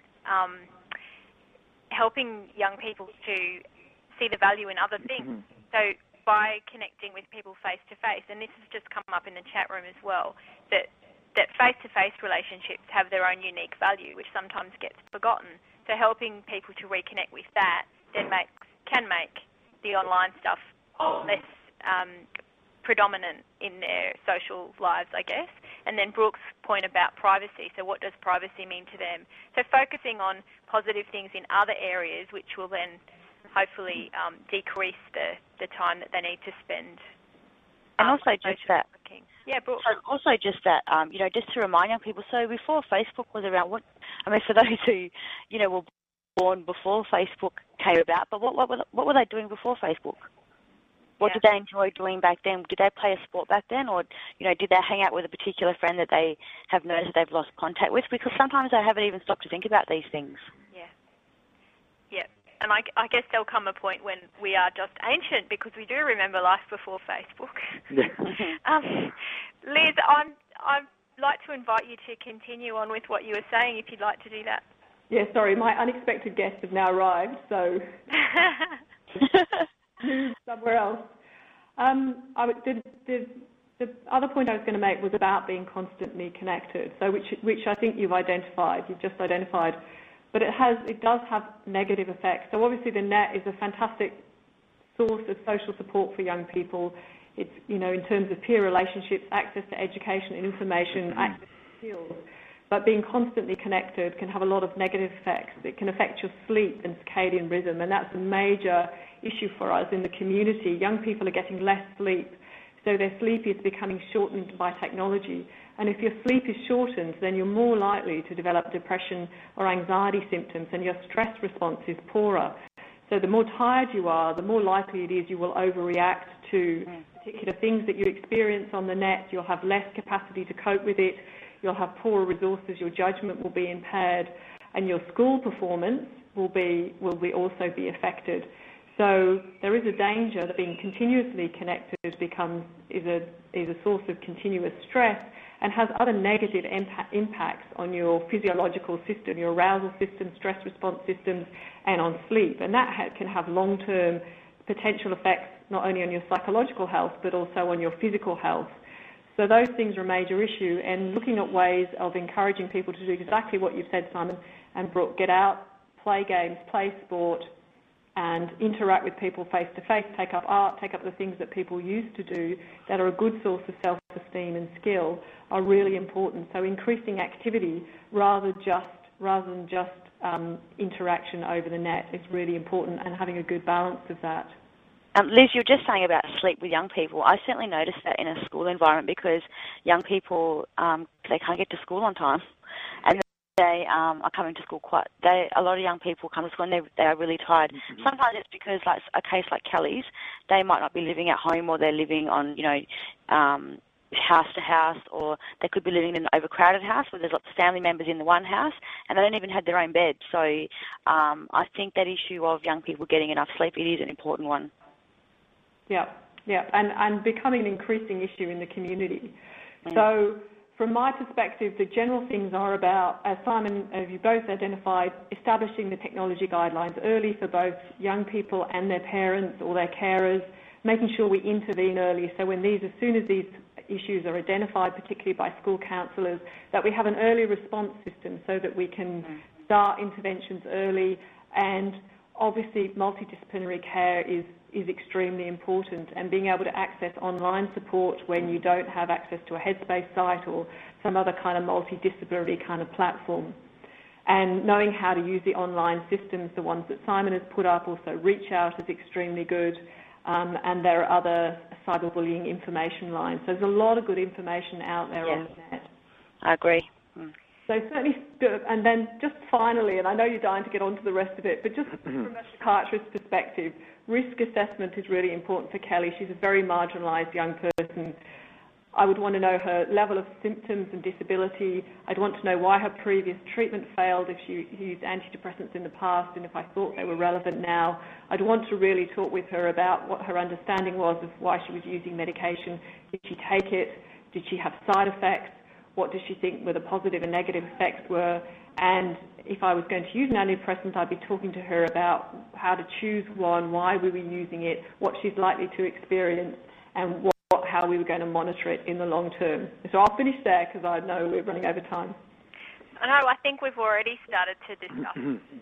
Speaker 1: helping young people to see the value in other things. Mm-hmm. So by connecting with people face-to-face, and this has just come up in the chat room as well, that face-to-face relationships have their own unique value, which sometimes gets forgotten. So helping people to reconnect with that then can make the online stuff less predominant in their social lives, I guess. And then Brooke's point about privacy. So what does privacy mean to them? So focusing on positive things in other areas, which will then hopefully decrease the time that they need to spend.
Speaker 3: And also just that.
Speaker 1: Yeah, Brooke.
Speaker 3: Also just that, just to remind young people. So before Facebook was around, for those who, were born before Facebook came about, but what were they doing before Facebook? What did they enjoy doing back then? Did they play a sport back then, or did they hang out with a particular friend that they have noticed they've lost contact with? Because sometimes they haven't even stopped to think about these things.
Speaker 1: Yeah. And I guess there'll come a point when we are just ancient because we do remember life before Facebook.
Speaker 4: Yeah.
Speaker 1: Liz, I'd like to invite you to continue on with what you were saying, if you'd like to do that.
Speaker 2: Yeah, sorry, my unexpected guests have now arrived, so move somewhere else. The other point I was going to make was about being constantly connected, so which I think you've just identified. But it does have negative effects. So obviously the net is a fantastic source of social support for young people. It's, in terms of peer relationships, access to education and information, access to skills. But being constantly connected can have a lot of negative effects. It can affect your sleep and circadian rhythm, and that's a major issue for us in the community. Young people are getting less sleep, so their sleep is becoming shortened by technology. And if your sleep is shortened, then you're more likely to develop depression or anxiety symptoms, and your stress response is poorer. So the more tired you are, the more likely it is you will overreact to particular things that you experience on the net. You'll have less capacity to cope with it. You'll have poorer resources. Your judgment will be impaired, and your school performance will also be affected. So there is a danger that being continuously connected is a source of continuous stress and has other negative impacts on your physiological system, your arousal system, stress response systems, and on sleep. And that can have long-term potential effects not only on your psychological health but also on your physical health. So those things are a major issue, and looking at ways of encouraging people to do exactly what you've said, Simon and Brooke, get out, play games, play sport, and interact with people face-to-face, take up art, take up the things that people used to do that are a good source of self-esteem and skill are really important. So increasing activity rather than just interaction over the net is really important, and having a good balance of that.
Speaker 3: Liz, you were just saying about sleep with young people. I certainly noticed that in a school environment because young people, they can't get to school on time. And they are coming to school a lot of young people come to school and they are really tired. Mm-hmm. Sometimes it's because, like a case like Kelly's, they might not be living at home, or they're living on, house to house, or they could be living in an overcrowded house where there's lots of family members in the one house and they don't even have their own bed. So I think that issue of young people getting enough sleep, it is an important one. Yeah,
Speaker 2: and becoming an increasing issue in the community. So from my perspective, the general things are about, as Simon, as you both identified, establishing the technology guidelines early for both young people and their parents or their carers, making sure we intervene early. So as soon as these issues are identified, particularly by school counsellors, that we have an early response system so that we can start interventions early. And obviously multidisciplinary care is extremely important, and being able to access online support when you don't have access to a Headspace site or some other kind of multidisciplinary kind of platform. And knowing how to use the online systems, the ones that Simon has put up, also Reach Out is extremely good, and there are other cyberbullying information lines. So there's a lot of good information out there on the net.
Speaker 3: I agree.
Speaker 2: So certainly, and then just finally, and I know you're dying to get on to the rest of it, but just from a psychiatrist's perspective, risk assessment is really important for Kelly. She's a very marginalised young person. I would want to know her level of symptoms and disability. I'd want to know why her previous treatment failed, if she used antidepressants in the past, and if I thought they were relevant now. I'd want to really talk with her about what her understanding was of why she was using medication. Did she take it? Did she have side effects? What does she think were the positive and negative effects were? And if I was going to use an antidepressant, I'd be talking to her about how to choose one, why we were using it, what she's likely to experience, and how we were going to monitor it in the long term. So I'll finish there because I know we're running over time.
Speaker 1: I think we've already started to discuss.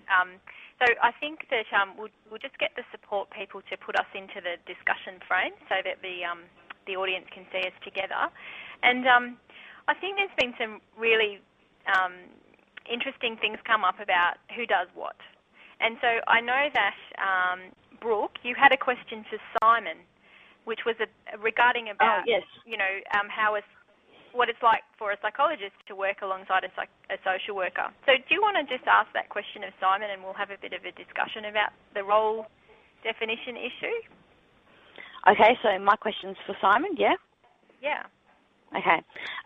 Speaker 1: So I think that we'll just get the support people to put us into the discussion frame so that the audience can see us together. And I think there's been some really interesting things come up about who does what. And so I know that, Brooke, you had a question for Simon, which was regarding about, what it's like for a psychologist to work alongside a social worker. So do you want to just ask that question of Simon, and we'll have a bit of a discussion about the role definition issue?
Speaker 3: Okay, so my question's for Simon, yeah?
Speaker 1: Yeah.
Speaker 3: Okay.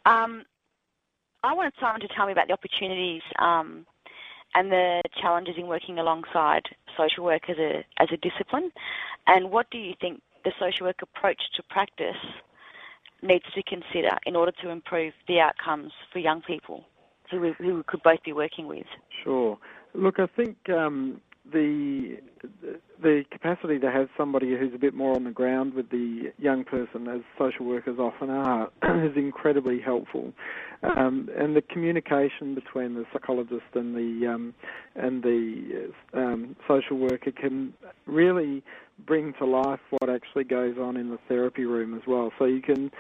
Speaker 3: I wanted Simon to tell me about the opportunities and the challenges in working alongside social work as a discipline, and what do you think the social work approach to practice needs to consider in order to improve the outcomes for young people who we could both be working with?
Speaker 4: Sure. Look, I think the capacity to have somebody who's a bit more on the ground with the young person, as social workers often are, is incredibly helpful. And the communication between the psychologist and the social worker can really bring to life what actually goes on in the therapy room as well. So you can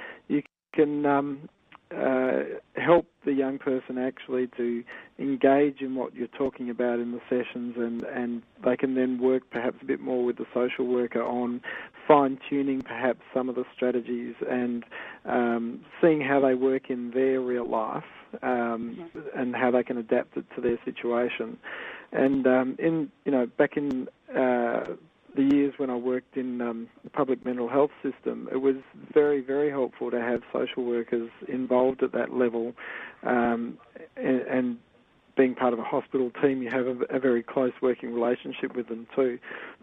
Speaker 4: help the young person actually to engage in what you're talking about in the sessions, and they can then work perhaps a bit more with the social worker on fine-tuning perhaps some of the strategies and seeing how they work in their real life and how they can adapt it to their situation. And back in the years when I worked in the public mental health system, it was very, very helpful to have social workers involved at that level, and being part of a hospital team, you have a very close working relationship with them too.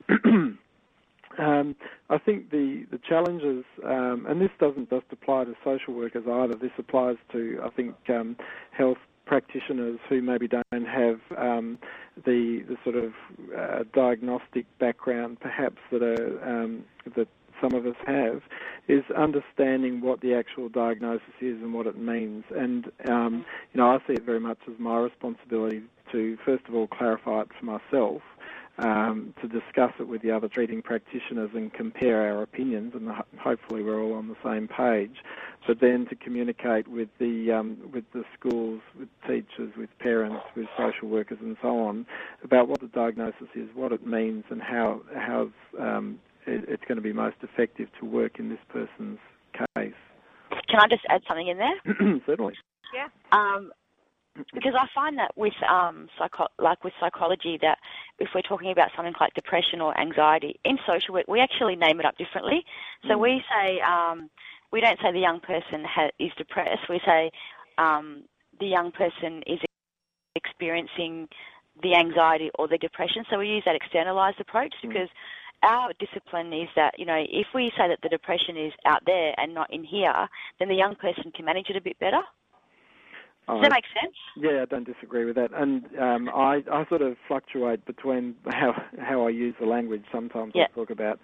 Speaker 4: I think the challenges, and this doesn't just apply to social workers either, this applies to, I think, health practitioners who maybe don't have the sort of diagnostic background perhaps that some of us have, is understanding what the actual diagnosis is and what it means. And I see it very much as my responsibility to first of all clarify it for myself, to discuss it with the other treating practitioners and compare our opinions, and hopefully we're all on the same page, but then to communicate with the schools, with teachers, with parents, with social workers and so on, about what the diagnosis is, what it means, and how it's going to be most effective to work in this person's case.
Speaker 3: Can I just add something in there?
Speaker 4: Certainly.
Speaker 1: Yeah.
Speaker 3: Because I find that with with psychology, that if we're talking about something like depression or anxiety, in social work we actually name it up differently. So we say, we don't say the young person is depressed. We say the young person is experiencing the anxiety or the depression. So we use that externalised approach because our discipline is that, if we say that the depression is out there and not in here, then the young person can manage it a bit better. Does that make sense?
Speaker 4: Yeah, I don't disagree with that. And I sort of fluctuate between how I use the language. Sometimes I'll talk about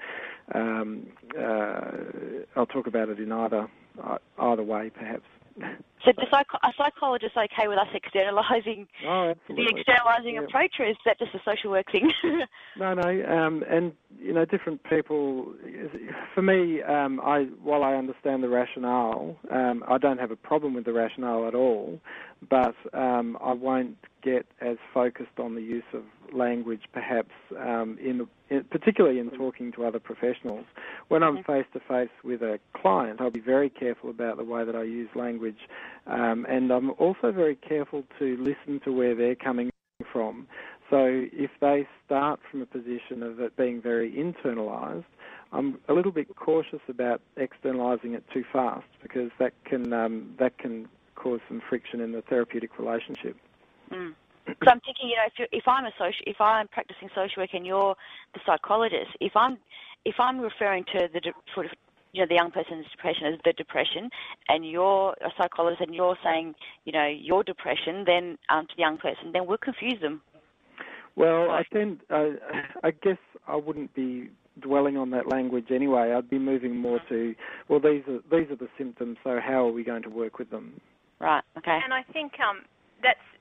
Speaker 4: it in either way, perhaps.
Speaker 3: So are psychologists okay with us externalising the externalising approach, or is that just a social work thing?
Speaker 4: No, and different people. For me, while I understand the rationale, I don't have a problem with the rationale at all, but I won't get as focused on the use of language, perhaps, particularly in talking to other professionals. When I'm face-to-face with a client, I'll be very careful about the way that I use language, and I'm also very careful to listen to where they're coming from. So if they start from a position of it being very internalised, I'm a little bit cautious about externalising it too fast, because that can cause some friction in the therapeutic relationship.
Speaker 3: Mm. So I'm thinking, if I'm practicing social work and you're the psychologist, if I'm referring to the young person's depression as the depression, and you're a psychologist and you're saying, your depression, then to the young person, then we'll confuse them.
Speaker 4: Well, I guess I wouldn't be dwelling on that language anyway. I'd be moving more to, well, these are the symptoms, so how are we going to work with them?
Speaker 3: Right, okay.
Speaker 1: And I think that's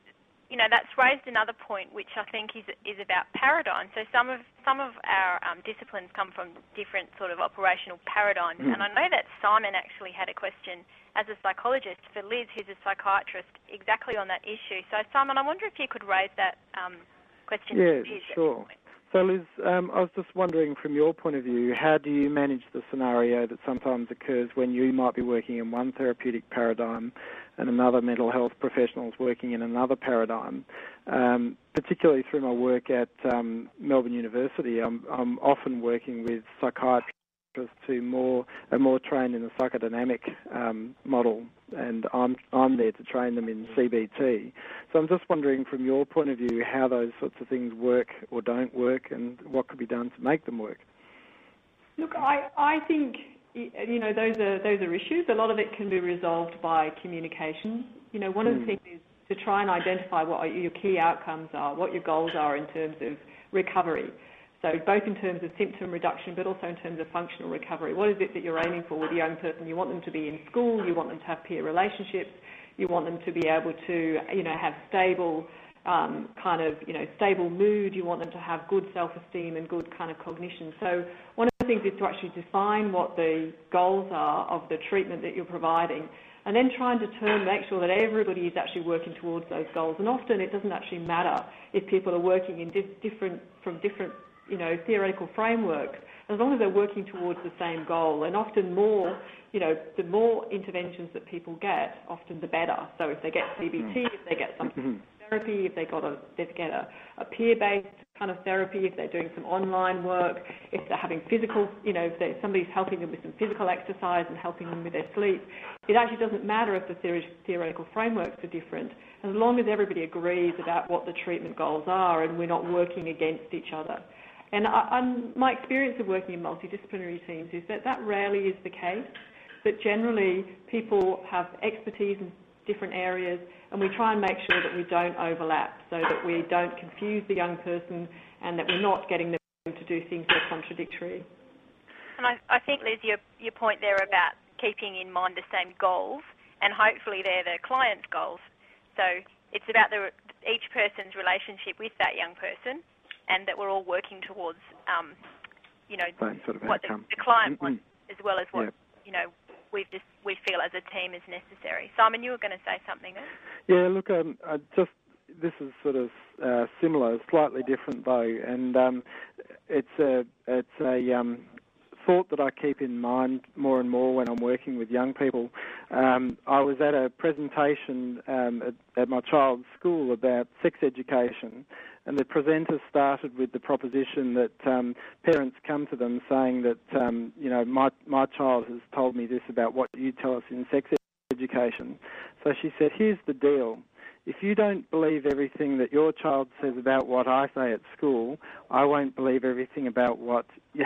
Speaker 1: that's raised another point, which I think is about paradigm. So some of our disciplines come from different sort of operational paradigms, and I know that Simon actually had a question as a psychologist for Liz, who's a psychiatrist, exactly on that issue. So Simon, I wonder if you could raise that question.
Speaker 4: Yeah, sure. So Liz, I was just wondering from your point of view, how do you manage the scenario that sometimes occurs when you might be working in one therapeutic paradigm and another mental health professional is working in another paradigm? Particularly through my work at Melbourne University, I'm often working with psychiatrists who are more trained in the psychodynamic model, and I'm there to train them in CBT. So I'm just wondering from your point of view how those sorts of things work or don't work, and what could be done to make them work.
Speaker 2: Look, I think those are issues. A lot of it can be resolved by communication. One of the things is to try and identify what your key outcomes are, what your goals are in terms of recovery. So both in terms of symptom reduction, but also in terms of functional recovery. What is it that you're aiming for with a young person? You want them to be in school, you want them to have peer relationships, you want them to be able to, have stable stable mood, you want them to have good self-esteem and good kind of cognition. So one of the things is to actually define what the goals are of the treatment that you're providing, and then try and make sure that everybody is actually working towards those goals. And often it doesn't actually matter if people are working in different theoretical frameworks, as long as they're working towards the same goal. And often the more interventions that people get, often the better. So if they get CBT, if they get some therapy, if they get a peer-based kind of therapy, if they're doing some online work, if they're having physical, if somebody's helping them with some physical exercise and helping them with their sleep, it actually doesn't matter if the theoretical frameworks are different, as long as everybody agrees about what the treatment goals are and we're not working against each other. And my experience of working in multidisciplinary teams is that rarely is the case, that generally people have expertise in different areas, and we try and make sure that we don't overlap, so that we don't confuse the young person and that we're not getting them to do things that are contradictory.
Speaker 1: And I think, Liz, your point there about keeping in mind the same goals, and hopefully they're the client's goals. So it's about each person's relationship with that young person, and that we're all working towards,
Speaker 4: sort of
Speaker 1: what the client wants, as well as what, we feel as a team is necessary. Simon, you were going to say something else?
Speaker 4: Yeah, look, this is sort of similar, slightly different though, and it's a thought that I keep in mind more and more when I'm working with young people. I was at a presentation at my child's school about sex education, and the presenter started with the proposition that parents come to them saying that, my child has told me this about what you tell us in sex education. So she said, here's the deal. If you don't believe everything that your child says about what I say at school, I won't believe everything about what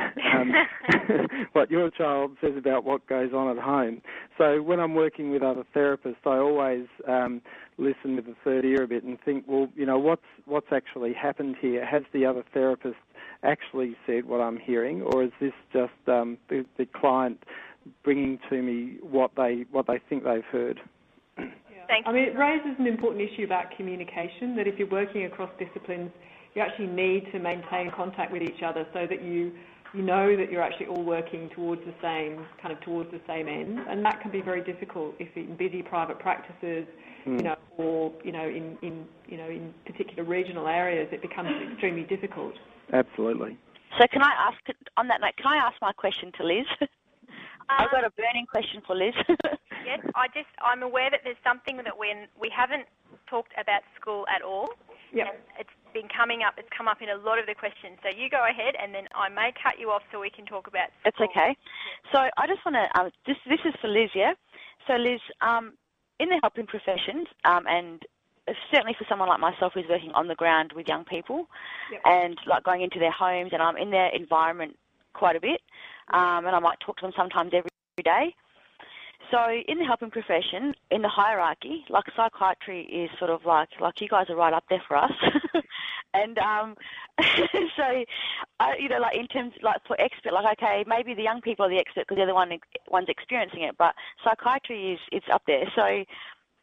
Speaker 4: what your child says about what goes on at home. So when I'm working with other therapists, I always listen with the third ear a bit and think, well, what's actually happened here? Has the other therapist actually said what I'm hearing, or is this just the client bringing to me what they think they've heard?
Speaker 1: Thank you.
Speaker 2: I mean, it raises an important issue about communication, that if you're working across disciplines, you actually need to maintain contact with each other so that you know that you're actually all working towards the same end, and that can be very difficult if in busy private practices, or in particular regional areas, it becomes extremely difficult.
Speaker 4: Absolutely.
Speaker 3: So can I ask, on that note, can I ask my question to Liz? I've got a burning question for Liz.
Speaker 1: Yes, I'm aware that there's something that we haven't talked about school at all.
Speaker 2: Yeah.
Speaker 1: It's been coming up. It's come up in a lot of the questions. So you go ahead, and then I may cut you off so we can talk about school.
Speaker 3: That's okay. So I just want to, this is for Liz, yeah? So Liz, in the helping professions, and certainly for someone like myself who's working on the ground with young people, and like going into their homes, and I'm in their environment quite a bit, and I might talk to them sometimes every day. So in the helping profession, in the hierarchy, like psychiatry is sort of like you guys are right up there for us. And so, like in terms, like for expert, like, okay, maybe the young people are the expert because they're the ones experiencing it, but psychiatry is up there. So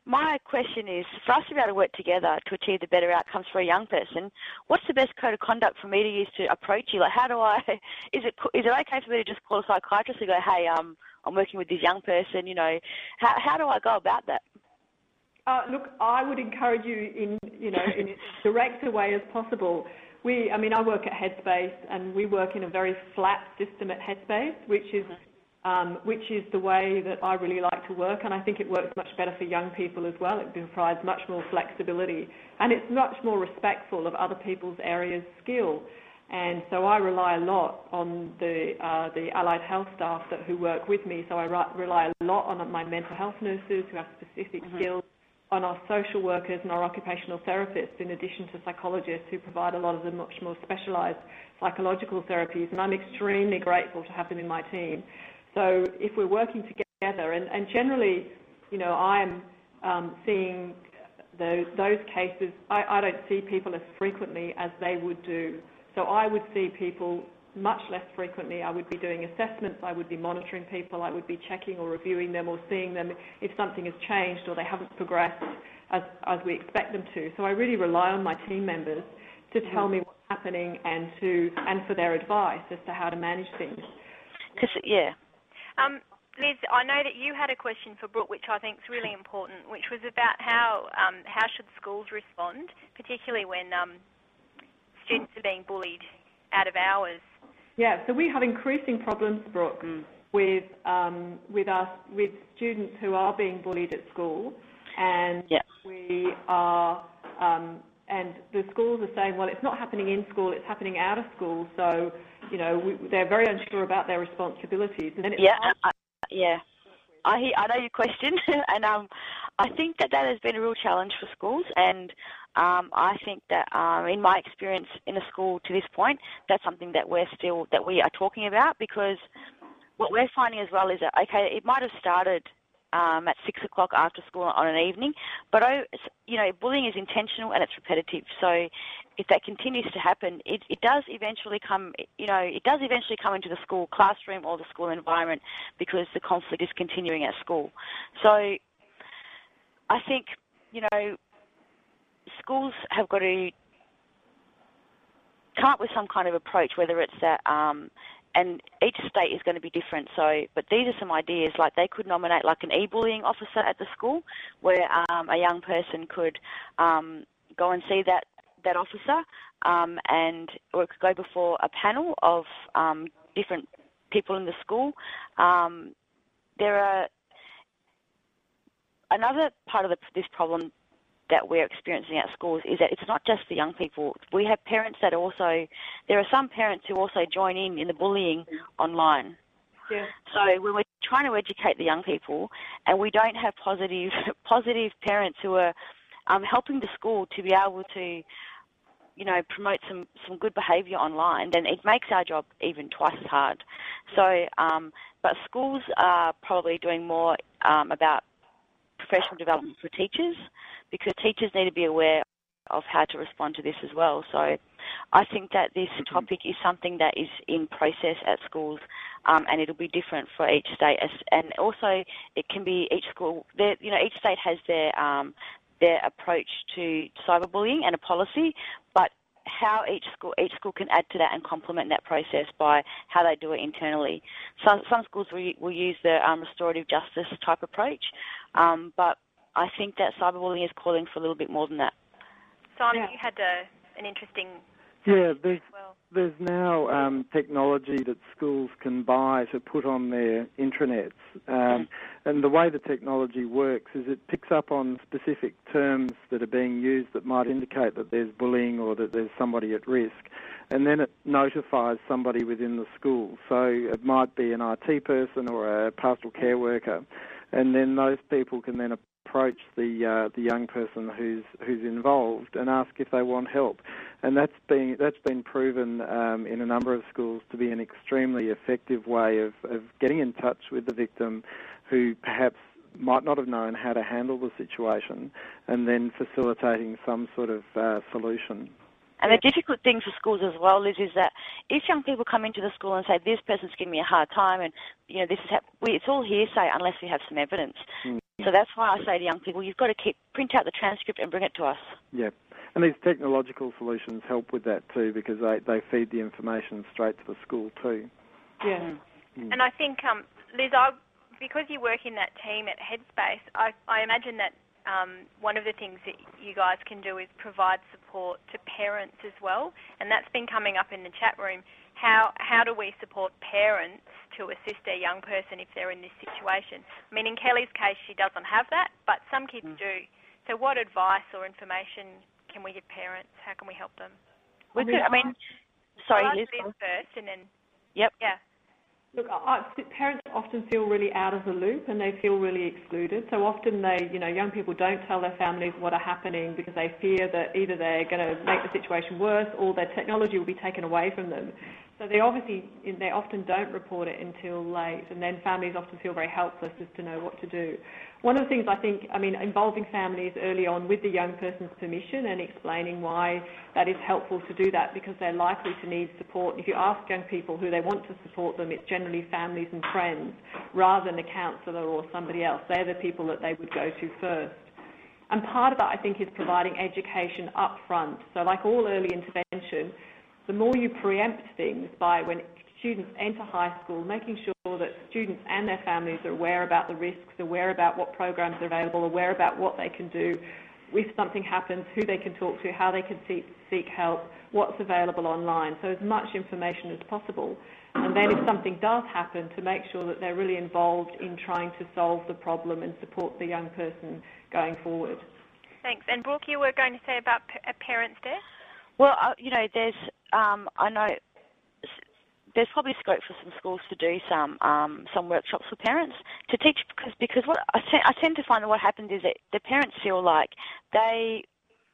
Speaker 3: my question is, for us to be able to work together to achieve the better outcomes for a young person, what's the best code of conduct for me to use to approach you? Like, how do I, is it okay for me to just call a psychiatrist and go, hey, I'm working with this young person, you know, how do I go about that?
Speaker 2: Look, I would encourage you in as direct a way as possible. I work at Headspace, and we work in a very flat system at Headspace, which is the way that I really like to work, and I think it works much better for young people as well. It provides much more flexibility, and it's much more respectful of other people's areas of skill. And so I rely a lot on the allied health staff who work with me. So I rely a lot on my mental health nurses who have specific skills, on our social workers and our occupational therapists, in addition to psychologists who provide a lot of the much more specialised psychological therapies. And I'm extremely grateful to have them in my team. So if we're working together, and generally, I'm seeing those cases, I don't see people as frequently as they would do. So I would see people much less frequently. I would be doing assessments, I would be monitoring people, I would be checking or reviewing them or seeing them if something has changed or they haven't progressed as we expect them to. So I really rely on my team members to tell me what's happening and for their advice as to how to manage things.
Speaker 1: Liz, I know that you had a question for Brooke, which I think is really important, which was about how should schools respond, particularly when students are being bullied out of hours.
Speaker 2: Yeah, so we have increasing problems, Brooke, with students who are being bullied at school, and we are, and the schools are saying, well, it's not happening in school, it's happening out of school. So, they're very unsure about their responsibilities. And then
Speaker 3: I know your question, and I think that has been a real challenge for schools, and I think that in my experience in a school to this point, that's something that we are talking about, because what we're finding as well is that, okay, it might have started at 6 o'clock after school on an evening, but bullying is intentional and it's repetitive. So if that continues to happen, it does eventually come into the school classroom or the school environment, because the conflict is continuing at school. So I think, schools have got to come up with some kind of approach, whether it's that, and each state is going to be different. So, but these are some ideas, like they could nominate like an e-bullying officer at the school, where a young person could go and see that officer, or it could go before a panel of different people in the school. There are another part of this problem that we're experiencing at schools is that it's not just the young people. We have parents that there are some parents who also join in the bullying online.
Speaker 2: Yeah.
Speaker 3: So when we're trying to educate the young people, and we don't have positive parents who are helping the school to be able to, promote some good behaviour online, then it makes our job even twice as hard. So, but schools are probably doing more about professional development for teachers, because teachers need to be aware of how to respond to this as well. So I think that this topic is something that is in process at schools, and it'll be different for each state. And also, it can be each school. Each state has their approach to cyberbullying and a policy, but how each school can add to that and complement that process by how they do it internally. Some schools will use the restorative justice type approach, but I think that cyberbullying is calling for a little bit more than that.
Speaker 1: Simon, you had an interesting...
Speaker 4: There's now technology that schools can buy to put on their intranets. And the way the technology works is it picks up on specific terms that are being used that might indicate that there's bullying or that there's somebody at risk. And then it notifies somebody within the school. So it might be an IT person or a pastoral care worker. And then those people can then approach the young person who's involved and ask if they want help. And that's been proven in a number of schools to be an extremely effective way of getting in touch with the victim who perhaps might not have known how to handle the situation, and then facilitating some sort of solution.
Speaker 3: And the difficult thing for schools as well, Liz, is that if young people come into the school and say, this person's giving me a hard time, and this is it's all hearsay unless we have some evidence. So that's why I say to young people, you've got to print out the transcript and bring it to us.
Speaker 4: Yeah. And these technological solutions help with that too, because they feed the information straight to the school too.
Speaker 2: Yeah.
Speaker 1: And I think, Liz, because you work in that team at Headspace, I imagine that one of the things that you guys can do is provide support to parents as well, and that's been coming up in the chat room. How do we support parents to assist their young person if they're in this situation? I mean, in Kelly's case, she doesn't have that, but some kids do. So what advice or information can we give parents? How can we help them?
Speaker 3: Sorry,
Speaker 1: I'll
Speaker 3: Liz.
Speaker 1: ask Liz first, and then...
Speaker 3: Yep.
Speaker 1: Yeah.
Speaker 2: Look, parents often feel really out of the loop and they feel really excluded. So often young people don't tell their families what are happening because they fear that either they're going to make the situation worse or their technology will be taken away from them. So they often don't report it until late, and then families often feel very helpless as to know what to do. One of the things involving families early on with the young person's permission and explaining why that is helpful to do that, because they're likely to need support. If you ask young people who they want to support them, it's generally families and friends rather than a counsellor or somebody else. They're the people that they would go to first. And part of that, I think, is providing education up front. So like all early intervention, the more you preempt things by when students enter high school, making sure that students and their families are aware about the risks, aware about what programs are available, aware about what they can do if something happens, who they can talk to, how they can seek help, what's available online. So as much information as possible. And then if something does happen, to make sure that they're really involved in trying to solve the problem and support the young person going forward.
Speaker 1: Thanks. And Brooke, you were going to say about parents there?
Speaker 3: Well, there's I know there's probably scope for some schools to do some workshops for parents to teach, because what I tend to find that what happens is that the parents feel like they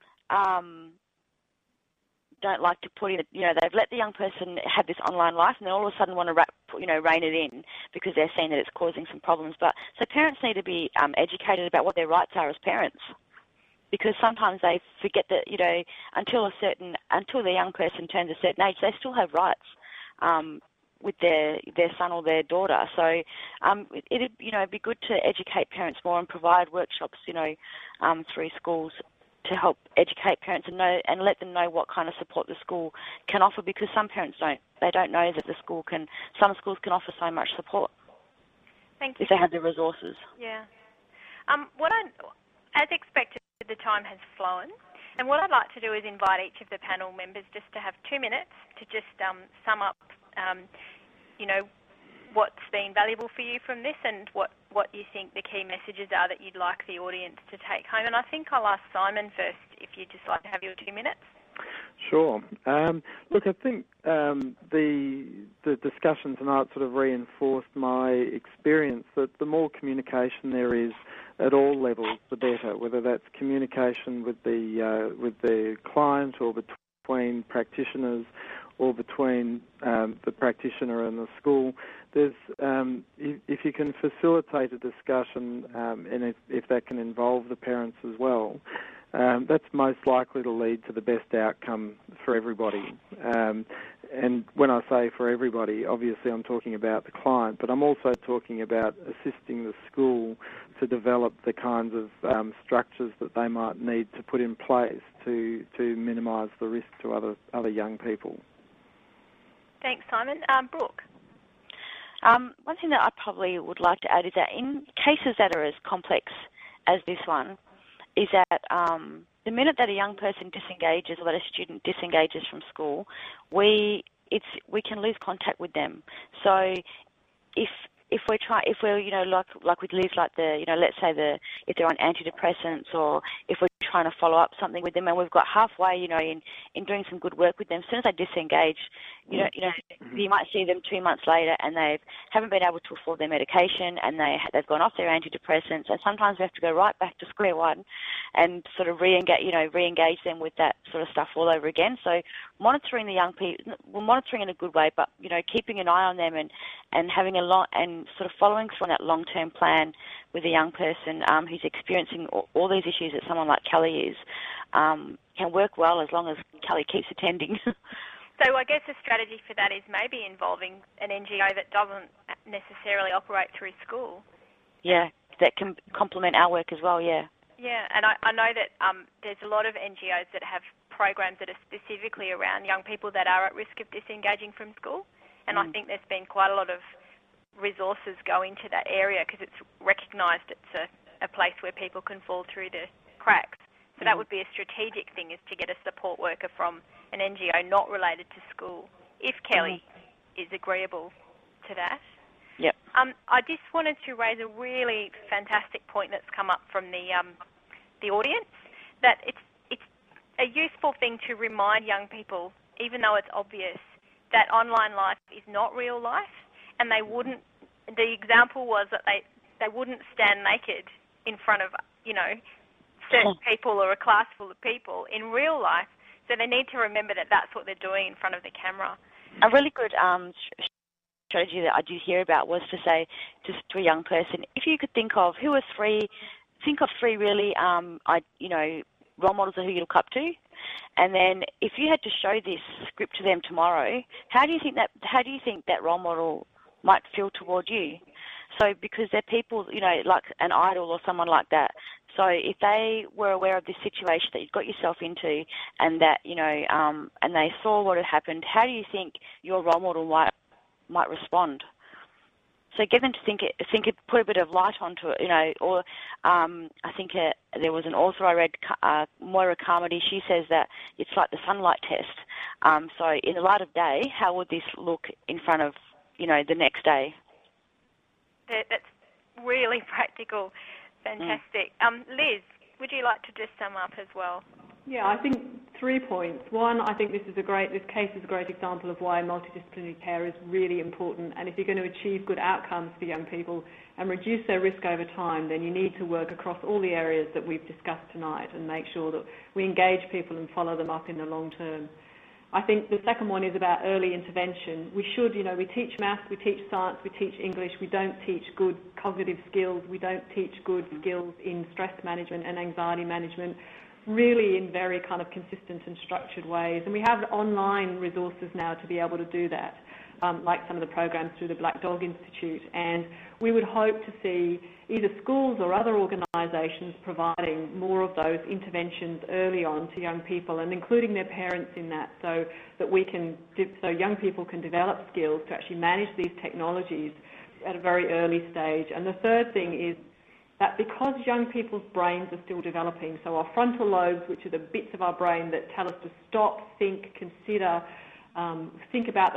Speaker 3: don't like to put in, they've let the young person have this online life, and then all of a sudden want to rein it in because they're seeing that it's causing some problems. But so parents need to be educated about what their rights are as parents, because sometimes they forget that until the young person turns a certain age, they still have rights with their son or their daughter. So it'd be good to educate parents more and provide workshops through schools to help educate parents and let them know what kind of support the school can offer, because some parents don't know that some schools can offer so much support.
Speaker 1: Thank you.
Speaker 3: If they have the resources.
Speaker 1: Yeah. As expected, the time has flown, and what I'd like to do is invite each of the panel members just to have 2 minutes to just sum up, what's been valuable for you from this and what you think the key messages are that you'd like the audience to take home. And I think I'll ask Simon first, if you'd just like to have your 2 minutes.
Speaker 4: Sure. Look, I think the discussion tonight sort of reinforced my experience that the more communication there is at all levels, the better, whether that's communication with the client or between practitioners or between the practitioner and the school. There's, if you can facilitate a discussion and if that can involve the parents as well, that's most likely to lead to the best outcome for everybody. And when I say for everybody, obviously I'm talking about the client, but I'm also talking about assisting the school to develop the kinds of structures that they might need to put in place to minimise the risk to other young people.
Speaker 1: Thanks, Simon. Brooke?
Speaker 3: One thing that I probably would like to add is that in cases that are as complex as this one, is that the minute that a young person disengages or that a student disengages from school, we can lose contact with them. So if we're like with Liz, like let's say if they're on antidepressants, or if we're trying to follow up something with them and we've got halfway, in doing some good work with them, as soon as they disengage, you might see them 2 months later and they haven't been able to afford their medication and they've gone off their antidepressants, and sometimes we have to go right back to square one and sort of re-engage them with that sort of stuff all over again. So monitoring the young people, monitoring in a good way, but keeping an eye on them and having and sort of following through on that long-term plan with a young person who's experiencing all these issues that someone like Kelly is, can work well as long as Kelly keeps attending.
Speaker 1: So I guess a strategy for that is maybe involving an NGO that doesn't necessarily operate through school.
Speaker 3: Yeah. that can complement our work as well, yeah.
Speaker 1: Yeah, and I know that there's a lot of NGOs that have programs that are specifically around young people that are at risk of disengaging from school, and I think there's been quite a lot of resources go into that area because it's recognised it's a place where people can fall through the cracks. So that would be a strategic thing, is to get a support worker from an NGO not related to school, if Kelly is agreeable to that.
Speaker 3: Yep.
Speaker 1: I just wanted to raise a really fantastic point that's come up from the audience, that it's a useful thing to remind young people, even though it's obvious, that online life is not real life, and they wouldn't. The example was that they wouldn't stand naked in front of certain people or a class full of people in real life. So they need to remember that that's what they're doing in front of the camera.
Speaker 3: A really good strategy that I did hear about was to say just to a young person, if you could think of three really role models who you look up to, and then if you had to show this script to them tomorrow, how do you think that role model might feel toward you? So because they're people, like an idol or someone like that. So if they were aware of this situation that you've got yourself into, and that and they saw what had happened, how do you think your role model might respond? So get them to think it, put a bit of light onto it, or I think there was an author I read, Moira Carmody. She says that it's like the sunlight test. So in the light of day, how would this look in front of the next day?
Speaker 1: That's really practical. Fantastic. Liz, would you like to just sum up as well?
Speaker 2: Yeah, I think 3 points. One, I think this case is a great example of why multidisciplinary care is really important. And if you're going to achieve good outcomes for young people and reduce their risk over time, then you need to work across all the areas that we've discussed tonight and make sure that we engage people and follow them up in the long term. I think the second one is about early intervention. We should, we teach maths, we teach science, we teach English. We don't teach good cognitive skills. We don't teach good skills in stress management and anxiety management, really in very kind of consistent and structured ways. And we have online resources now to be able to do that, like some of the programs through the Black Dog Institute. And we would hope to see either schools or other organisations providing more of those interventions early on to young people, and including their parents in that, so that so young people can develop skills to actually manage these technologies at a very early stage. And the third thing is that because young people's brains are still developing, so our frontal lobes, which are the bits of our brain that tell us to stop, think, consider, think about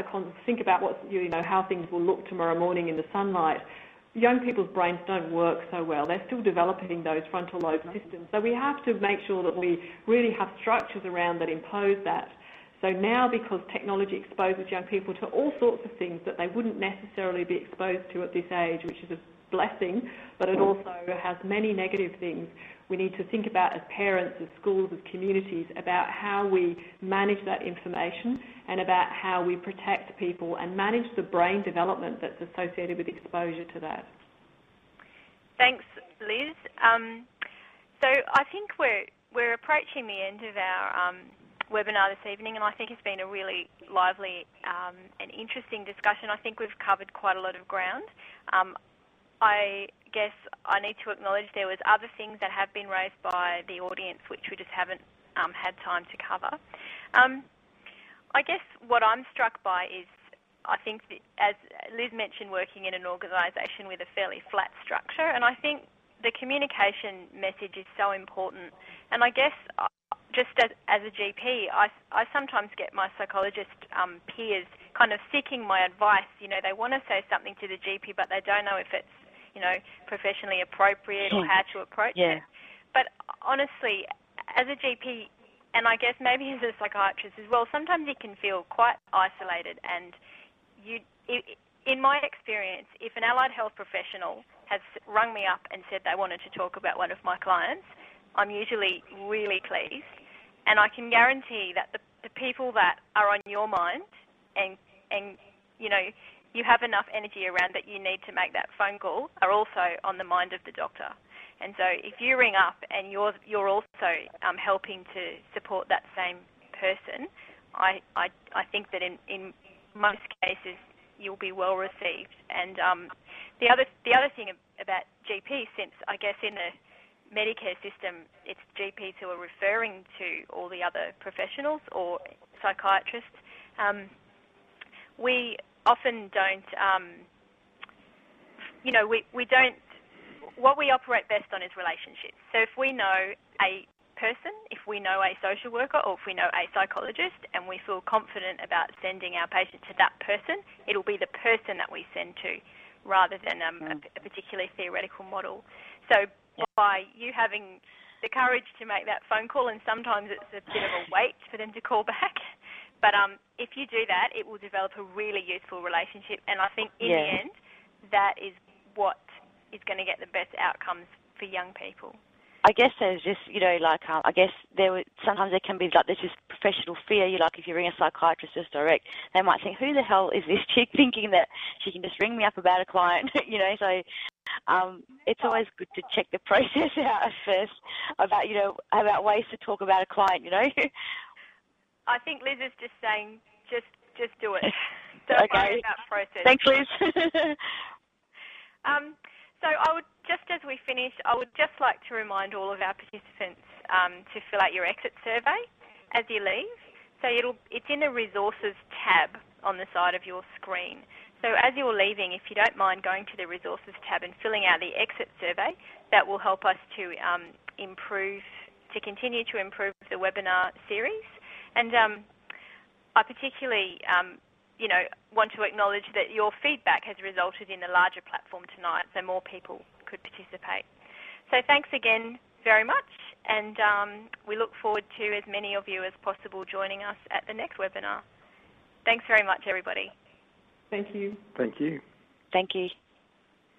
Speaker 2: how things will look tomorrow morning in the sunlight, young people's brains don't work so well. They're still developing those frontal lobe systems. So we have to make sure that we really have structures around that impose that. So now, because technology exposes young people to all sorts of things that they wouldn't necessarily be exposed to at this age, which is a blessing, but it also has many negative things, we need to think about, as parents, as schools, as communities, about how we manage that information and about how we protect people and manage the brain development that's associated with exposure to that.
Speaker 1: Thanks, Liz. So I think we're approaching the end of our webinar this evening, and I think it's been a really lively and interesting discussion. I think we've covered quite a lot of ground. I guess I need to acknowledge there was other things that have been raised by the audience which we just haven't had time to cover. I guess what I'm struck by is, I think, as Liz mentioned, working in an organisation with a fairly flat structure, and I think the communication message is so important. And I guess just as a GP, I sometimes get my psychologist peers kind of seeking my advice. They want to say something to the GP, but they don't know if it's professionally appropriate or how to approach it. But honestly, as a GP, and I guess maybe as a psychiatrist as well, sometimes you can feel quite isolated. And in my experience, if an allied health professional has rung me up and said they wanted to talk about one of my clients, I'm usually really pleased. And I can guarantee that the people that are on your mind and you have enough energy around that you need to make that phone call are also on the mind of the doctor. And so if you ring up and you're also helping to support that same person, I think that in most cases you'll be well received. And the other thing about GPs, since I guess in the Medicare system it's GPs who are referring to all the other professionals or psychiatrists, we often don't, we don't, what we operate best on is relationships. So if we know a person, if we know a social worker, or if we know a psychologist, and we feel confident about sending our patient to that person, it'll be the person that we send to rather than a particularly theoretical model. So by you having the courage to make that phone call, and sometimes it's a bit of a wait for them to call back, but if you do that, it will develop a really useful relationship, and I think in the end, that is what is going to get the best outcomes for young people.
Speaker 3: I guess there's just, I guess sometimes there can be there's just professional fear. If you ring a psychiatrist just direct, they might think, who the hell is this chick thinking that she can just ring me up about a client, so it's always good to check the process out first about ways to talk about a client,
Speaker 1: I think Liz is just saying, just do it. Don't worry about process.
Speaker 3: Thanks, Liz.
Speaker 1: So I would, just as we finish, I would just like to remind all of our participants to fill out your exit survey as you leave. So it's in the resources tab on the side of your screen. So as you're leaving, if you don't mind going to the resources tab and filling out the exit survey, that will help us to continue to improve the webinar series. And I particularly want to acknowledge that your feedback has resulted in a larger platform tonight, so more people could participate. So thanks again very much, and we look forward to as many of you as possible joining us at the next webinar. Thanks very much, everybody.
Speaker 2: Thank you.
Speaker 4: Thank you.
Speaker 3: Thank you.